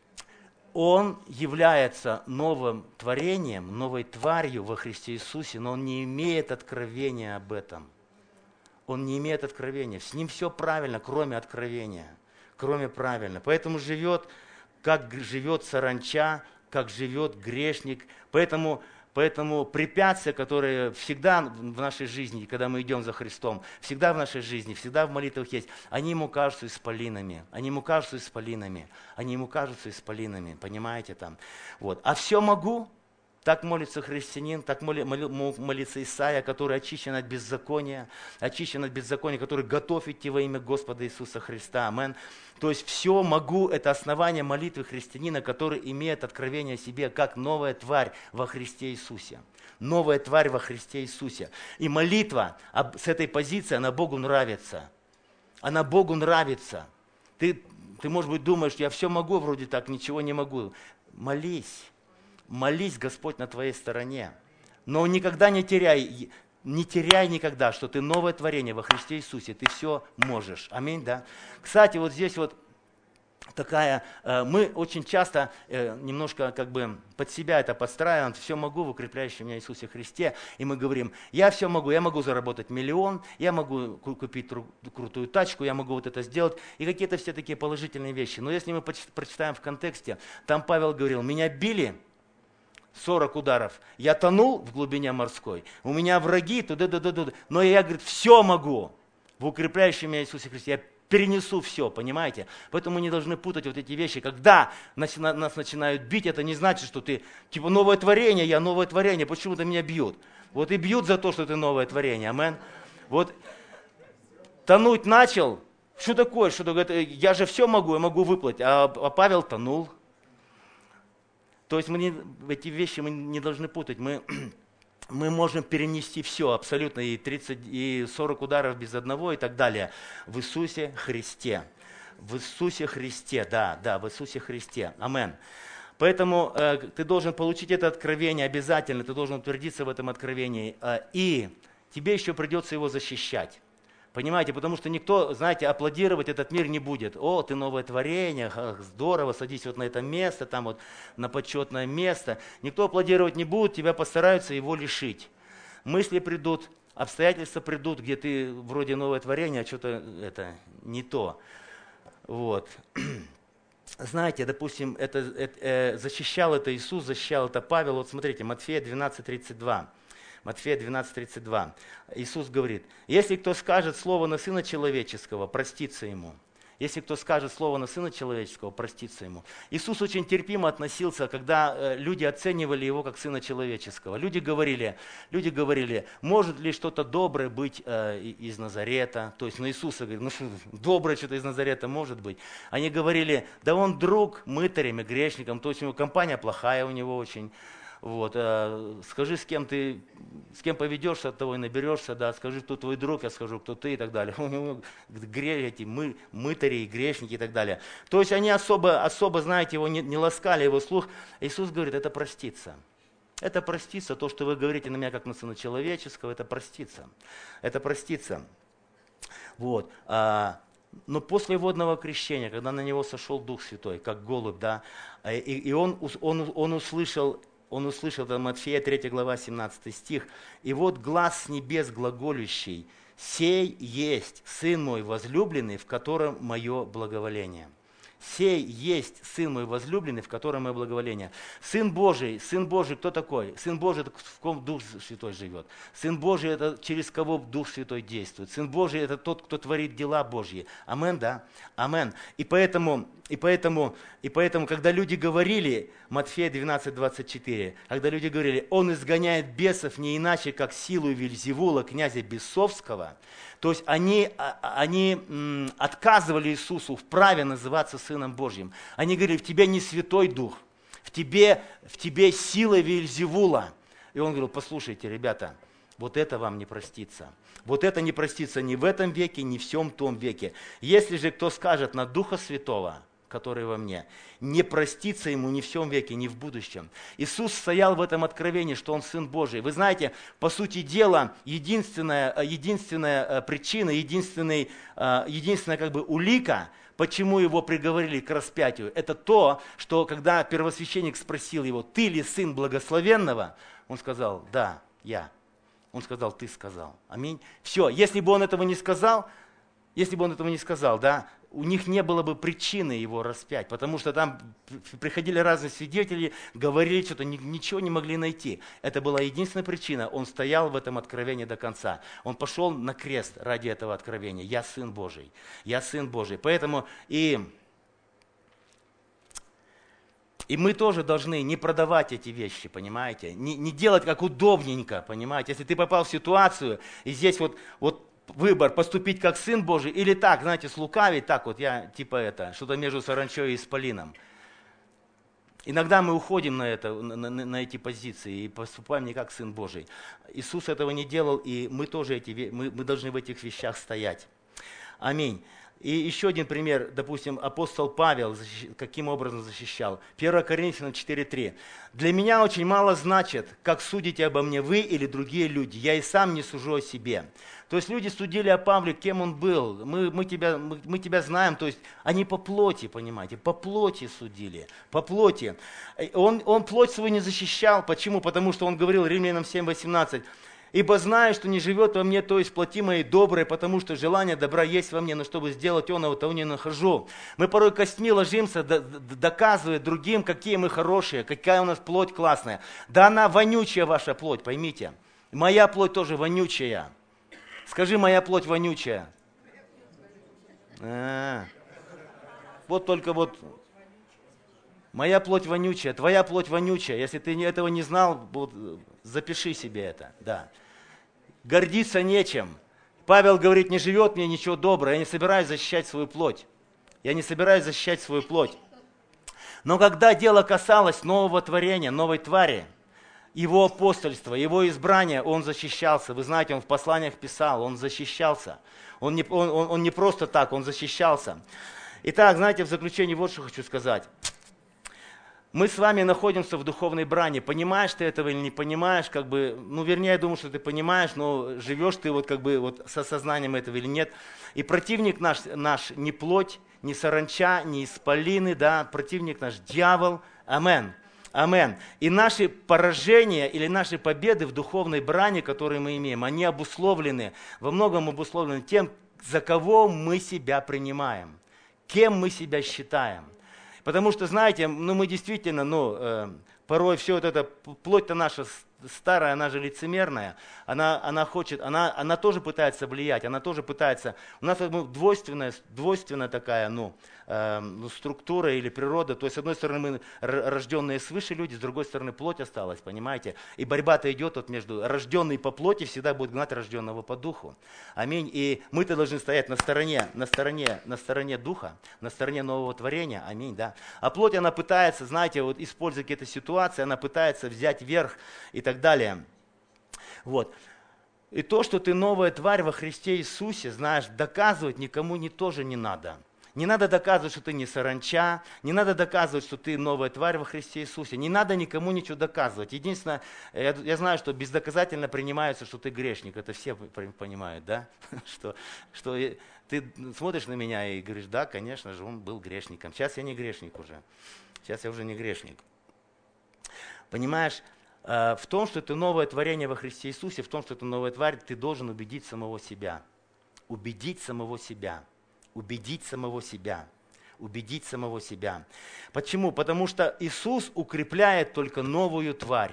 Он является новым творением, новой тварью во Христе Иисусе, но он не имеет откровения об этом. Он не имеет откровения. С ним все правильно, кроме откровения. Кроме правильно. Поэтому живет, как живет саранча, как живет грешник. Поэтому, поэтому препятствия, которые всегда в нашей жизни, когда мы идем за Христом, всегда в нашей жизни, всегда в молитвах есть, они ему кажутся исполинами. Они ему кажутся исполинами. Они ему кажутся исполинами. Понимаете там? Вот. А все могу. Так молится христианин, так моли, молится Исаия, который очищен от беззакония, очищен от беззакония, который готов идти во имя Господа Иисуса Христа. Амен. То есть все могу, это основание молитвы христианина, который имеет откровение о себе, как новая тварь во Христе Иисусе. Новая тварь во Христе Иисусе. И молитва с этой позиции, она Богу нравится. Она Богу нравится. Ты, ты, может быть, думаешь, я все могу, вроде так, ничего не могу. Молись. Молись, Господь на твоей стороне. Но никогда не теряй, не теряй никогда, что ты новое творение во Христе Иисусе. Ты все можешь. Аминь, да? Кстати, вот здесь вот такая, мы очень часто немножко как бы под себя это подстраиваем, все могу в укрепляющем меня Иисусе Христе, и мы говорим: я все могу, я могу заработать миллион, я могу купить крутую тачку, я могу вот это сделать, и какие-то все такие положительные вещи. Но если мы прочитаем в контексте, там Павел говорил: меня били сорок ударов. Я тонул в глубине морской. У меня враги, туда-туда-туда. Но я, говорит, все могу. В укрепляющем меня Иисусе Христе. Я перенесу все, понимаете? Поэтому мы не должны путать вот эти вещи. Когда нас, нас начинают бить, это не значит, что ты, типа, новое творение, я новое творение, почему-то меня бьют. Вот и бьют за то, что ты новое творение, амен. Вот тонуть начал, что такое, что такое, я же все могу, я могу выплыть, а, а Павел тонул. То есть мы не, эти вещи мы не должны путать, мы... Мы можем перенести все абсолютно, и тридцать, и сорок ударов без одного и так далее. В Иисусе Христе. В Иисусе Христе, да, да, в Иисусе Христе. Амен. Поэтому э, ты должен получить это откровение обязательно, ты должен утвердиться в этом откровении. Э, и тебе еще придется его защищать. Понимаете, потому что никто, знаете, аплодировать этот мир не будет. О, ты новое творение, здорово, садись вот на это место, там вот на почетное место. Никто аплодировать не будет, тебя постараются его лишить. Мысли придут, обстоятельства придут, где ты вроде новое творение, а что-то это не то. Вот. Знаете, допустим, это, это, э, защищал это Иисус, защищал это Павел. Вот смотрите, Матфея двенадцать тридцать два. Матфея двенадцать тридцать два. Иисус говорит, если кто скажет слово на Сына Человеческого, простится ему. Если кто скажет слово на Сына Человеческого, простится ему. Иисус очень терпимо относился, когда люди оценивали его как Сына Человеческого. Люди говорили, люди говорили, может ли что-то доброе быть э, из Назарета? То есть на Иисуса говорит, ну что, доброе что-то из Назарета может быть. Они говорили, да он друг мытарям и грешникам, то есть у него компания плохая у него очень. Вот, э, скажи, с кем ты, с кем поведешься, от того и наберешься, да, скажи, кто твой друг, я скажу, кто ты и так далее. Эти мы, мытари, грешники и так далее. То есть они особо, особо, знаете, его не, не ласкали, его слух. Иисус говорит, это простится. Это простится, то, что вы говорите на меня, как на Сына Человеческого, это простится. Это простится. Вот. А, но после водного крещения, когда на него сошел Дух Святой, как голубь, да, и, и он, он, он услышал, Он услышал, это Матфея третья глава, семнадцатый стих. «И вот глас с небес глаголющий, сей есть Сын мой возлюбленный, в котором мое благоволение». Сей есть Сын мой возлюбленный, в котором мое благоволение. Сын Божий, Сын Божий кто такой? Сын Божий, это в ком Дух Святой живет. Сын Божий, это через кого Дух Святой действует. Сын Божий, это тот, кто творит дела Божьи. Амен, да? Амен. И поэтому, и поэтому, и поэтому, когда люди говорили, Матфея двенадцать двадцать четыре, когда люди говорили, он изгоняет бесов не иначе, как силу Вельзевула, князя бесовского, то есть они, они м, отказывали Иисусу в праве называться Сыном Божьим. Они говорили, в тебе не Святой Дух, в тебе, в тебе сила Вельзевула. И он говорил, послушайте, ребята, вот это вам не простится. Вот это не простится ни в этом веке, ни в всем том веке. Если же кто скажет на Духа Святого, который во мне, не простится ему ни в всем веке, ни в будущем. Иисус стоял в этом откровении, что Он Сын Божий. Вы знаете, по сути дела, единственная, единственная причина, единственный, единственная как бы улика, почему Его приговорили к распятию, это то, что когда первосвященник спросил Его, ты ли Сын Благословенного, Он сказал, да, я. Он сказал, ты сказал. Аминь. Все, если бы Он этого не сказал, если бы Он этого не сказал, да, у них не было бы причины его распять, потому что там приходили разные свидетели, говорили что-то, ничего не могли найти. Это была единственная причина, он стоял в этом откровении до конца. Он пошел на крест ради этого откровения. Я Сын Божий, я Сын Божий. Поэтому и, и мы тоже должны не продавать эти вещи, понимаете, не, не делать как удобненько, понимаете. Если ты попал в ситуацию, и здесь вот, вот выбор, поступить как Сын Божий или так, знаете, слукавить, так вот я, типа это, что-то между саранчой и исполином. Иногда мы уходим на, это, на, на, на эти позиции и поступаем не как Сын Божий. Иисус этого не делал, и мы тоже эти, мы, мы должны в этих вещах стоять. Аминь. И еще один пример, допустим, апостол Павел, каким образом защищал. первое Коринфянам четыре три. «Для меня очень мало значит, как судите обо мне вы или другие люди. Я и сам не сужу о себе». То есть люди судили о Павле, кем он был. Мы, мы, тебя, мы, мы тебя знаем, то есть они по плоти, понимаете, по плоти судили, по плоти. Он, он плоть свою не защищал. Почему? Потому что он говорил Римлянам семь восемнадцать. Ибо знаю, что не живет во мне то есть плоти моей доброй, потому что желание добра есть во мне, но чтобы сделать оного, того не нахожу. Мы порой костьми ложимся, доказывая другим, какие мы хорошие, какая у нас плоть классная. Да она вонючая ваша плоть, поймите. Моя плоть тоже вонючая. Скажи, моя плоть вонючая. А, вот только вот... Моя плоть вонючая, твоя плоть вонючая. Если ты этого не знал, вот, запиши себе это. Да. Гордиться нечем. Павел говорит, не живет мне ничего доброго, я не собираюсь защищать свою плоть. Я не собираюсь защищать свою плоть. Но когда дело касалось нового творения, новой твари, его апостольства, его избрания, он защищался. Вы знаете, он в посланиях писал, он защищался. Он не, он, он, он не просто так, он защищался. Итак, знаете, в заключение вот что хочу сказать. Мы с вами находимся в духовной брани. Понимаешь ты этого или не понимаешь, как бы, ну, вернее, я думаю, что ты понимаешь, но живешь ты вот как бы вот с осознанием этого или нет. И противник наш, наш не плоть, не саранча, не исполины, да, противник наш дьявол. Амен. Амен. И наши поражения или наши победы в духовной брани, которые мы имеем, они обусловлены, во многом обусловлены тем, за кого мы себя принимаем, кем мы себя считаем. Потому что, знаете, ну мы действительно, ну, э, порой все вот это, плоть-то наша старая, она же лицемерная, она, она хочет, она, она тоже пытается влиять, она тоже пытается, у нас ну, двойственная, двойственная такая, ну, э, структура или природа, то есть, с одной стороны, мы рожденные свыше люди, с другой стороны, плоть осталась, понимаете, и борьба-то идет вот между, рожденный по плоти всегда будет гнать рожденного по духу, аминь, и мы-то должны стоять на стороне, на стороне, на стороне духа, на стороне нового творения, аминь, да, а плоть, она пытается, знаете, вот используя какие-то ситуации, она пытается взять верх и так далее. Вот. И то, что ты новая тварь во Христе Иисусе, знаешь, доказывать никому не, тоже не надо. Не надо доказывать, что ты не саранча, не надо доказывать, что ты новая тварь во Христе Иисусе. Не надо никому ничего доказывать. Единственное, я, я знаю, что бездоказательно принимается, что ты грешник. Это все понимают, да? Что, что ты смотришь на меня и говоришь, да, конечно же, он был грешником. Сейчас я не грешник уже. Сейчас я уже не грешник. Понимаешь? В том, что ты новое творение во Христе Иисусе, в том, что ты новая тварь, ты должен убедить самого себя. Убедить самого себя. Убедить самого себя. Убедить самого себя. Почему? Потому что Иисус укрепляет только новую тварь.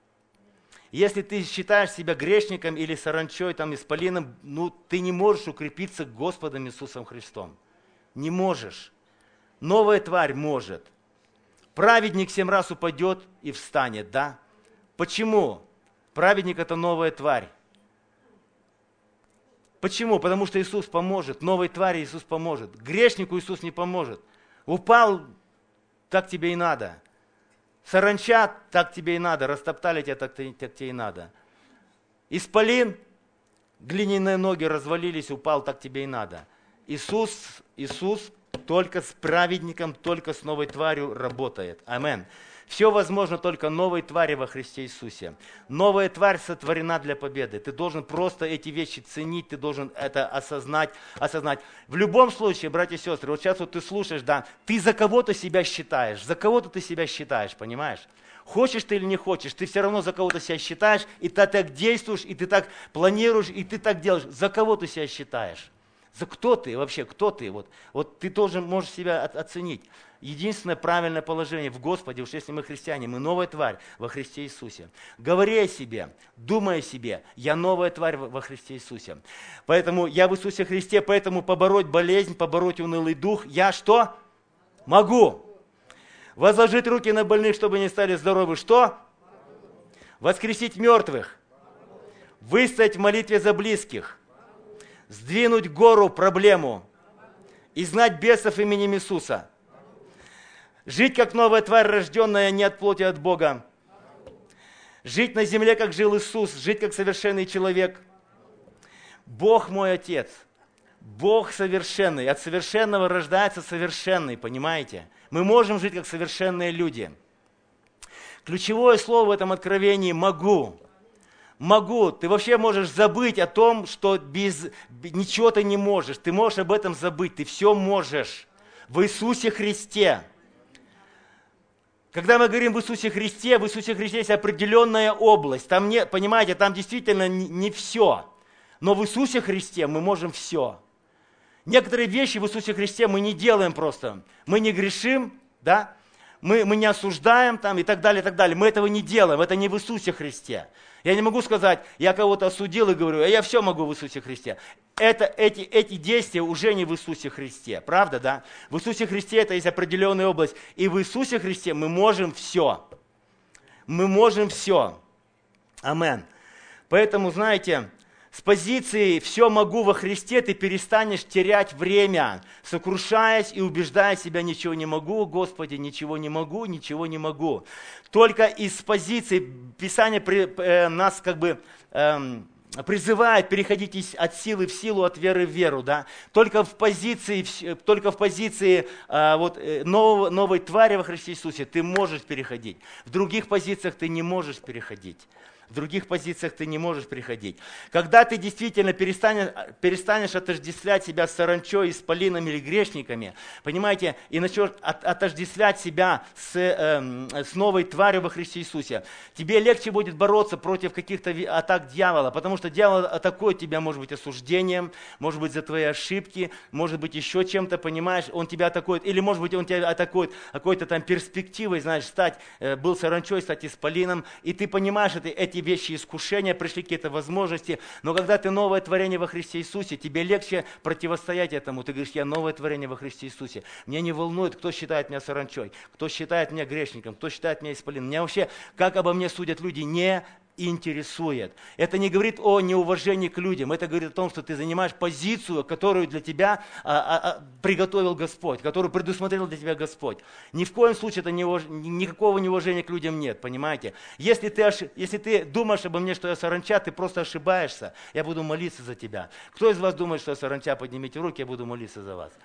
Если ты считаешь себя грешником или саранчой, там, исполином, ну, ты не можешь укрепиться Господом Иисусом Христом. Не можешь. Новая тварь может. Праведник семь раз упадет и встанет, да? Почему? Праведник – это новая тварь. Почему? Потому что Иисус поможет. Новой твари Иисус поможет. Грешнику Иисус не поможет. Упал, так тебе и надо. Саранча, так тебе и надо. Растоптали тебя, так, так тебе и надо. Исполин, глиняные ноги развалились, упал, так тебе и надо. Иисус, Иисус только с праведником, только с новой тварью работает. Амин. Все возможно только новой твари во Христе Иисусе. Новая тварь сотворена для победы. Ты должен просто эти вещи ценить, ты должен это осознать. осознать. В любом случае, братья и сестры, вот сейчас вот ты слушаешь, да, ты за кого-то себя считаешь, за кого-то ты себя считаешь, понимаешь? Хочешь ты или не хочешь, ты все равно за кого-то себя считаешь, и ты так действуешь, и ты так планируешь, и ты так делаешь. За кого ты себя считаешь? За кто ты вообще, кто ты? Вот, вот ты тоже можешь себя оценить. Единственное правильное положение в Господе, уж если мы христиане, мы новая тварь во Христе Иисусе. Говори о себе, думай о себе, я новая тварь во Христе Иисусе. Поэтому я в Иисусе Христе, поэтому побороть болезнь, побороть унылый дух, я что? Могу. Возложить руки на больных, чтобы они стали здоровы, что? Воскресить мертвых. Выстоять в молитве за близких. Сдвинуть гору, проблему. И знать бесов именем Иисуса. Жить как новая тварь, рожденная не от плоти, а от Бога. Жить на земле, как жил Иисус. Жить как совершенный человек. Бог мой Отец. Бог совершенный. От совершенного рождается совершенный, понимаете? Мы можем жить как совершенные люди. Ключевое слово в этом откровении «могу». Могу. Ты вообще можешь забыть о том, что без ничего ты не можешь. Ты можешь об этом забыть. Ты все можешь. В Иисусе Христе. Когда мы говорим в Иисусе Христе, в Иисусе Христе есть определенная область. Там не, понимаете, там действительно не, не все. Но в Иисусе Христе мы можем все. Некоторые вещи в Иисусе Христе мы не делаем просто. Мы не грешим, да? Мы, мы не осуждаем там и так далее, и так далее. Мы этого не делаем, это не в Иисусе Христе. Я не могу сказать, я кого-то осудил и говорю, а я все могу в Иисусе Христе. Это, эти, эти действия уже не в Иисусе Христе, правда, да? В Иисусе Христе это есть определенная область. И в Иисусе Христе мы можем все. Мы можем все. Амен. Поэтому, знаете, с позиции «все могу во Христе» ты перестанешь терять время, сокрушаясь и убеждая себя «ничего не могу, Господи, ничего не могу, ничего не могу». Только из позиции Писание при, э, нас как бы э, призывает переходить от силы в силу, от веры в веру. Да? Только в позиции, только в позиции э, вот, нового, новой твари во Христе Иисусе ты можешь переходить. В других позициях ты не можешь переходить. В других позициях ты не можешь приходить. Когда ты действительно перестанешь, перестанешь отождествлять себя с саранчой, исполинами или грешниками, понимаете, и начнешь от, отождествлять себя с, э, с новой тварью во Христе Иисусе, тебе легче будет бороться против каких-то атак дьявола, потому что дьявол атакует тебя, может быть, осуждением, может быть, за твои ошибки, может быть, еще чем-то, понимаешь, он тебя атакует, или, может быть, он тебя атакует какой-то там перспективой, знаешь, стать, э, был саранчой, стать исполином, и ты понимаешь, это, эти вещи искушения, пришли какие-то возможности, но когда ты новое творение во Христе Иисусе, тебе легче противостоять этому. Ты говоришь, я новое творение во Христе Иисусе. Меня не волнует, кто считает меня саранчой, кто считает меня грешником, кто считает меня исполином. Меня вообще, как обо мне судят люди, не интересует. Это не говорит о неуважении к людям, это говорит о том, что ты занимаешь позицию, которую для тебя а, а, приготовил Господь, которую предусмотрел для тебя Господь. Ни в коем случае это не, никакого неуважения к людям нет, понимаете? Если ты, если ты думаешь обо мне, что я саранча, ты просто ошибаешься, я буду молиться за тебя. Кто из вас думает, что я саранча, поднимите руки, я буду молиться за вас.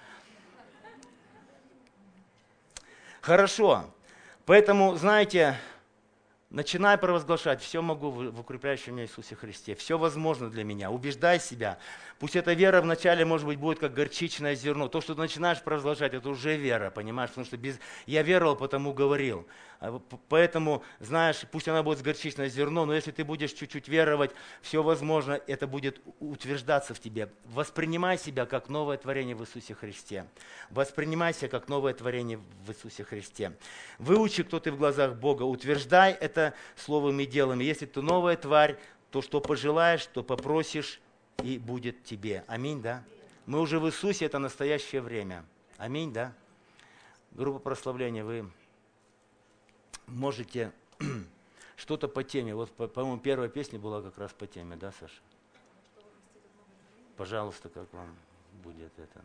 Хорошо, поэтому, знаете, начинай провозглашать, все могу в укрепляющем меня Иисусе Христе, все возможно для меня, убеждай себя. Пусть эта вера вначале, может быть, будет как горчичное зерно. То, что ты начинаешь провозглашать, это уже вера, понимаешь? Потому что без... я веровал, потому говорил. Поэтому, знаешь, пусть она будет с горчичное зерно, но если ты будешь чуть-чуть веровать, все возможно, это будет утверждаться в тебе. Воспринимай себя как новое творение в Иисусе Христе. Воспринимай себя как новое творение в Иисусе Христе. Выучи, кто ты в глазах Бога, утверждай это словом и делами. Если ты новая тварь, то что пожелаешь, то попросишь, и будет тебе. Аминь, да? Мы уже в Иисусе, это настоящее время. Аминь, да? Группа прославления, вы можете что-то по теме. Вот, по-моему, первая песня была как раз по теме, да, Саша? Пожалуйста, как вам будет это?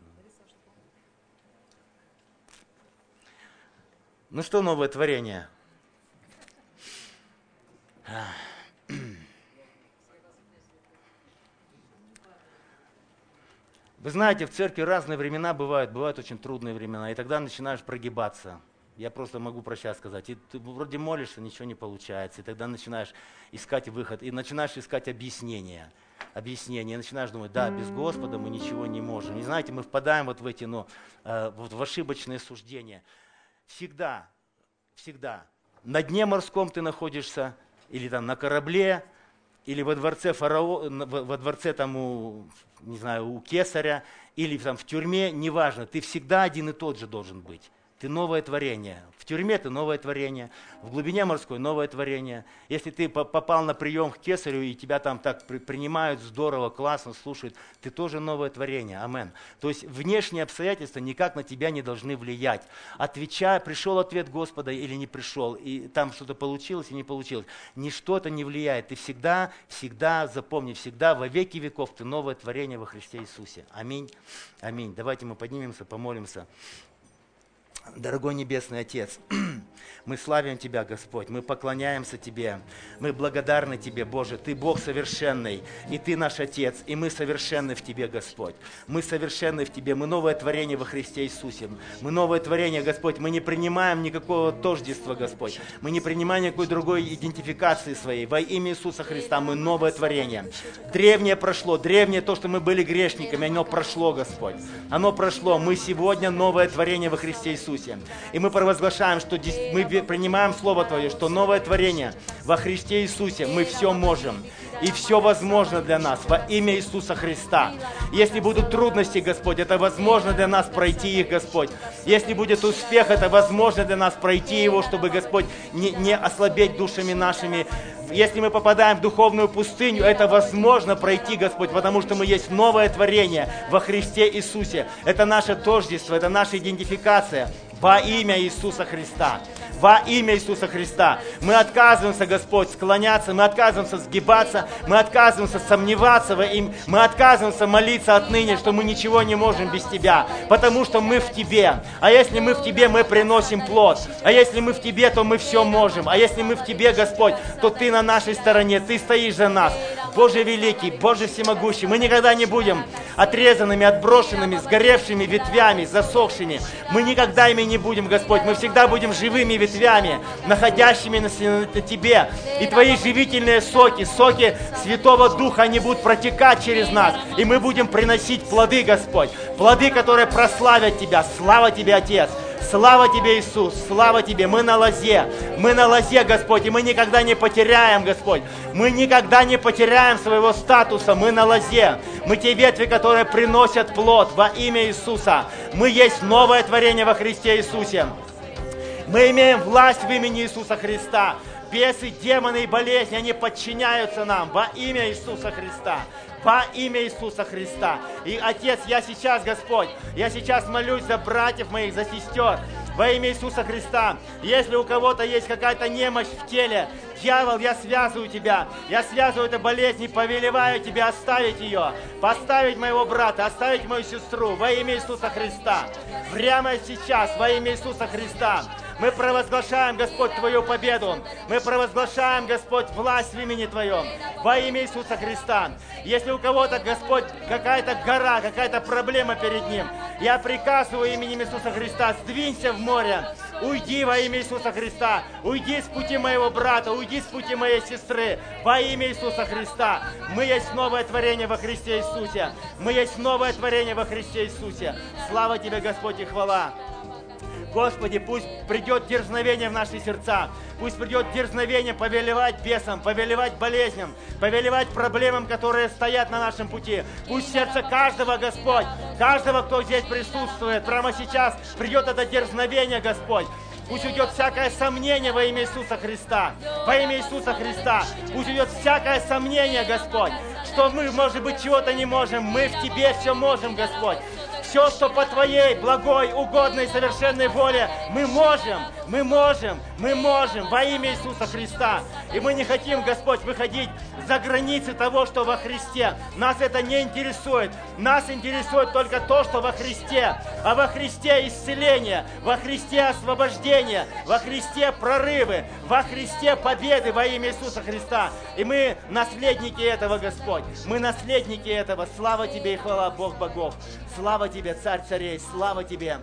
Ну что, новое творение? Вы знаете, в церкви разные времена бывают, бывают очень трудные времена, и тогда начинаешь прогибаться. Я просто могу про себя сказать. И ты вроде молишься, ничего не получается, и тогда начинаешь искать выход, и начинаешь искать объяснения. Объяснения, и начинаешь думать, да, без Господа мы ничего не можем. И знаете, мы впадаем вот в эти, ну, э, вот в ошибочные суждения. Всегда, всегда на дне морском ты находишься, или там на корабле, или во дворце фараона, во дворце там у, не знаю, у кесаря, или там в тюрьме, неважно, ты всегда один и тот же должен быть. Ты новое творение. В тюрьме ты новое творение, в глубине морской новое творение. Если ты попал на прием к кесарю, и тебя там так принимают здорово, классно, слушают, ты тоже новое творение. Амен. То есть внешние обстоятельства никак на тебя не должны влиять. Отвечая, пришел ответ Господа или не пришел, и там что-то получилось и не получилось. Ничто это не влияет. Ты всегда, всегда, запомни, всегда, во веки веков ты новое творение во Христе Иисусе. Аминь. Аминь. Давайте мы поднимемся, помолимся. Дорогой Небесный Отец, мы славим Тебя, Господь, мы поклоняемся Тебе, мы благодарны Тебе, Боже, Ты Бог совершенный, и Ты наш Отец, и мы совершенны в Тебе, Господь. Мы совершенны в Тебе, мы новое творение во Христе Иисусе. Мы новое творение, Господь, мы не принимаем никакого тождества, Господь. Мы не принимаем никакой другой идентификации своей. Во имя Иисуса Христа мы новое творение. Древнее прошло, древнее то, что мы были грешниками, оно прошло, Господь. Оно прошло, мы сегодня новое творение во Христе Иисусе. Иисусе. И мы провозглашаем, что мы принимаем Слово Твое, что новое творение во Христе Иисусе, мы все можем. И все возможно для нас во имя Иисуса Христа. Если будут трудности, Господь, это возможно для нас пройти их, Господь. Если будет успех, это возможно для нас пройти его, чтобы, Господь, не, не ослабеть душами нашими. Если мы попадаем в духовную пустыню, это возможно пройти, Господь, потому что мы есть новое творение во Христе Иисусе. Это наше тождество, это наша идентификация во имя Иисуса Христа. Во имя Иисуса Христа. Мы отказываемся, Господь, склоняться, мы отказываемся сгибаться, мы отказываемся сомневаться во имя, мы отказываемся молиться отныне, что мы ничего не можем без Тебя, потому что мы в Тебе. А если мы в Тебе, мы приносим плод. А если мы в Тебе, то мы все можем. А если мы в Тебе, Господь, то Ты на нашей стороне, Ты стоишь за нас. Боже великий, Боже всемогущий, мы никогда не будем отрезанными, отброшенными, сгоревшими ветвями, засохшими. Мы никогда ими не будем, Господь. Мы всегда будем живыми ветвями, находящими на, на Тебе. И Твои живительные соки, соки Святого Духа, они будут протекать через нас. И мы будем приносить плоды, Господь. Плоды, которые прославят Тебя. Слава Тебе, Отец. Слава Тебе, Иисус, слава Тебе, мы на лозе, мы на лозе, Господь, и мы никогда не потеряем, Господь, мы никогда не потеряем своего статуса, мы на лозе, мы те ветви, которые приносят плод во имя Иисуса, мы есть новое творение во Христе Иисусе, мы имеем власть в имени Иисуса Христа, бесы, демоны и болезни, они подчиняются нам во имя Иисуса Христа. Во имя Иисуса Христа. И, Отец, я сейчас, Господь, я сейчас молюсь за братьев моих, за сестер. Во имя Иисуса Христа. Если у кого-то есть какая-то немощь в теле, дьявол, я связываю тебя. Я связываю эту болезнь и повелеваю тебя оставить ее. Поставить моего брата, оставить мою сестру. Во имя Иисуса Христа. Прямо сейчас, во имя Иисуса Христа. Мы провозглашаем, Господь, Твою победу. Мы провозглашаем, Господь, власть в имени Твоем. Во имя Иисуса Христа. Если у кого-то, Господь, какая-то гора, какая-то проблема перед ним, я приказываю именем Иисуса Христа, сдвинься в море. Уйди во имя Иисуса Христа. Уйди с пути моего брата, уйди с пути моей сестры. Во имя Иисуса Христа. Мы есть новое творение во Христе Иисусе. Мы есть новое творение во Христе Иисусе. Слава Тебе, Господь, и хвала. Господи, пусть придет дерзновение в наши сердца, пусть придет дерзновение повелевать бесам, повелевать болезням, повелевать проблемам, которые стоят на нашем пути. Пусть сердце каждого, Господь, каждого, кто здесь присутствует, прямо сейчас придет это дерзновение, Господь. Пусть уйдет всякое сомнение во имя Иисуса Христа. Во имя Иисуса Христа. Пусть уйдет всякое сомнение, Господь, что мы, может быть, чего-то не можем. Мы в Тебе все можем, Господь. Все, что по Твоей благой, угодной, совершенной воле, мы можем, мы можем, мы можем во имя Иисуса Христа. И мы не хотим, Господь, выходить за границы того, что во Христе. Нас это не интересует. Нас интересует только то, что во Христе. А во Христе исцеление, во Христе освобождение, во Христе прорывы, во Христе победы во имя Иисуса Христа. И мы наследники этого, Господь. Мы наследники этого. Слава Тебе и хвала, Бог богов. Слава Тебе, Царь царей, слава Тебе.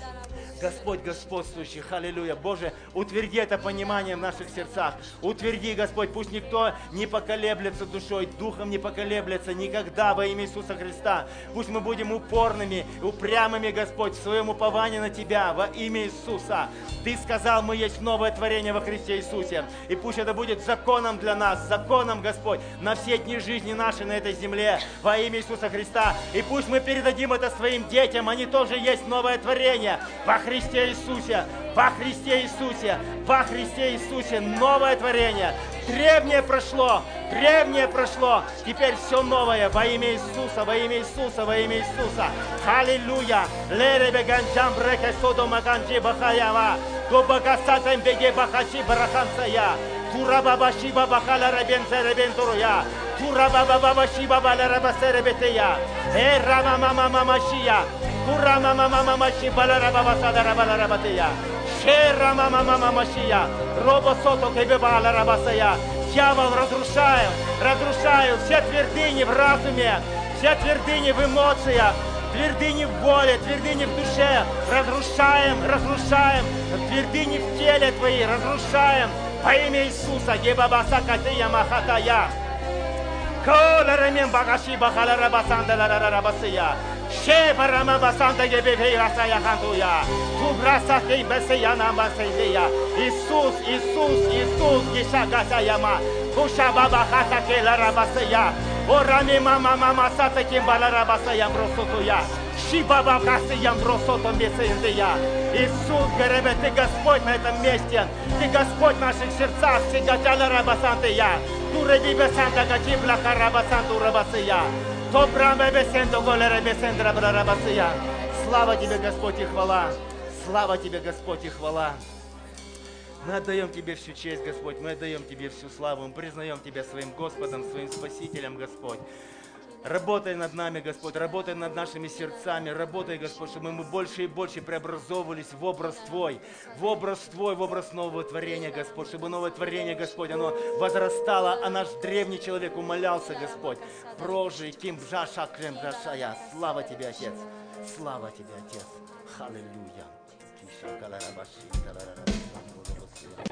Господь господствующий, аллилуйя. Боже, утверди это понимание в наших сердцах. Утверди, Господь, пусть никто не поколеблется душой, духом не поколеблется никогда во имя Иисуса Христа. Пусть мы будем упорными, упрямыми, Господь, в своем уповании на Тебя во имя Иисуса. Ты сказал, мы есть новое творение во Христе Иисусе. И пусть это будет законом для нас, законом, Господь, на все дни жизни нашей на этой земле во имя Иисуса Христа. И пусть мы передадим это своим детям, они тоже есть новое творение во Христе Иисусе, во Христе Иисусе, во Христе Иисусе, новое творение. Древнее прошло, древнее прошло, теперь все новое во имя Иисуса, во имя Иисуса, во имя Иисуса. Аллилуйя. Леребе ганджам бреке содома ганджи бахаява, гобагасатем беге бахачи барахамсая, турабабаши бабахала рабензе рабентуруя, турабабабаши бабала рабасеребетея, э рама мама мамашия. Ура мама мама маши балара баба садара балара батия. Шера мама мама машия. Робо сото кебе балара басая. Дьявол, разрушаем, разрушаю все твердыни в разуме, все твердыни в эмоциях, твердыни в воле, твердыни в душе. Разрушаем, разрушаем, твердыни в теле Твои, разрушаем во имя Иисуса. Гебабаса катия махатая. Коларемен багаши бахалара басандалара басия. Шебарама басанда гебевей расая хантуя. Кубраса хейбесея намасея. Иисус, Иисус, Иисус, гишагасаяма. Кушабаба хата келарабасея. Орами мама мама сата кимбаларабасая бросотуя. Шибаба касыям бросото месендея. Иисус, Геребе, Ты Господь на этом месте. Ты Господь в наших сердцах. Сигатяла рабасантея. Туреби бесанда гатибла харабасанту рабасея. Добраме бесенду голере бесендра рабасея. Слава Тебе, Господь, и хвала. Слава Тебе, Господь, и хвала. Мы отдаем Тебе всю честь, Господь, мы отдаем Тебе всю славу, мы признаем Тебя своим Господом, своим Спасителем, Господь. Работай над нами, Господь, работай над нашими сердцами, работай, Господь, чтобы мы больше и больше преобразовывались в образ Твой, в образ Твой, в образ нового творения, Господь, чтобы новое творение, Господь, оно возрастало, а наш древний человек умолялся, Господь. Прожи, ким бжаша, крем бжашая. Слава Тебе, Отец, слава Тебе, Отец. Аллилуйя.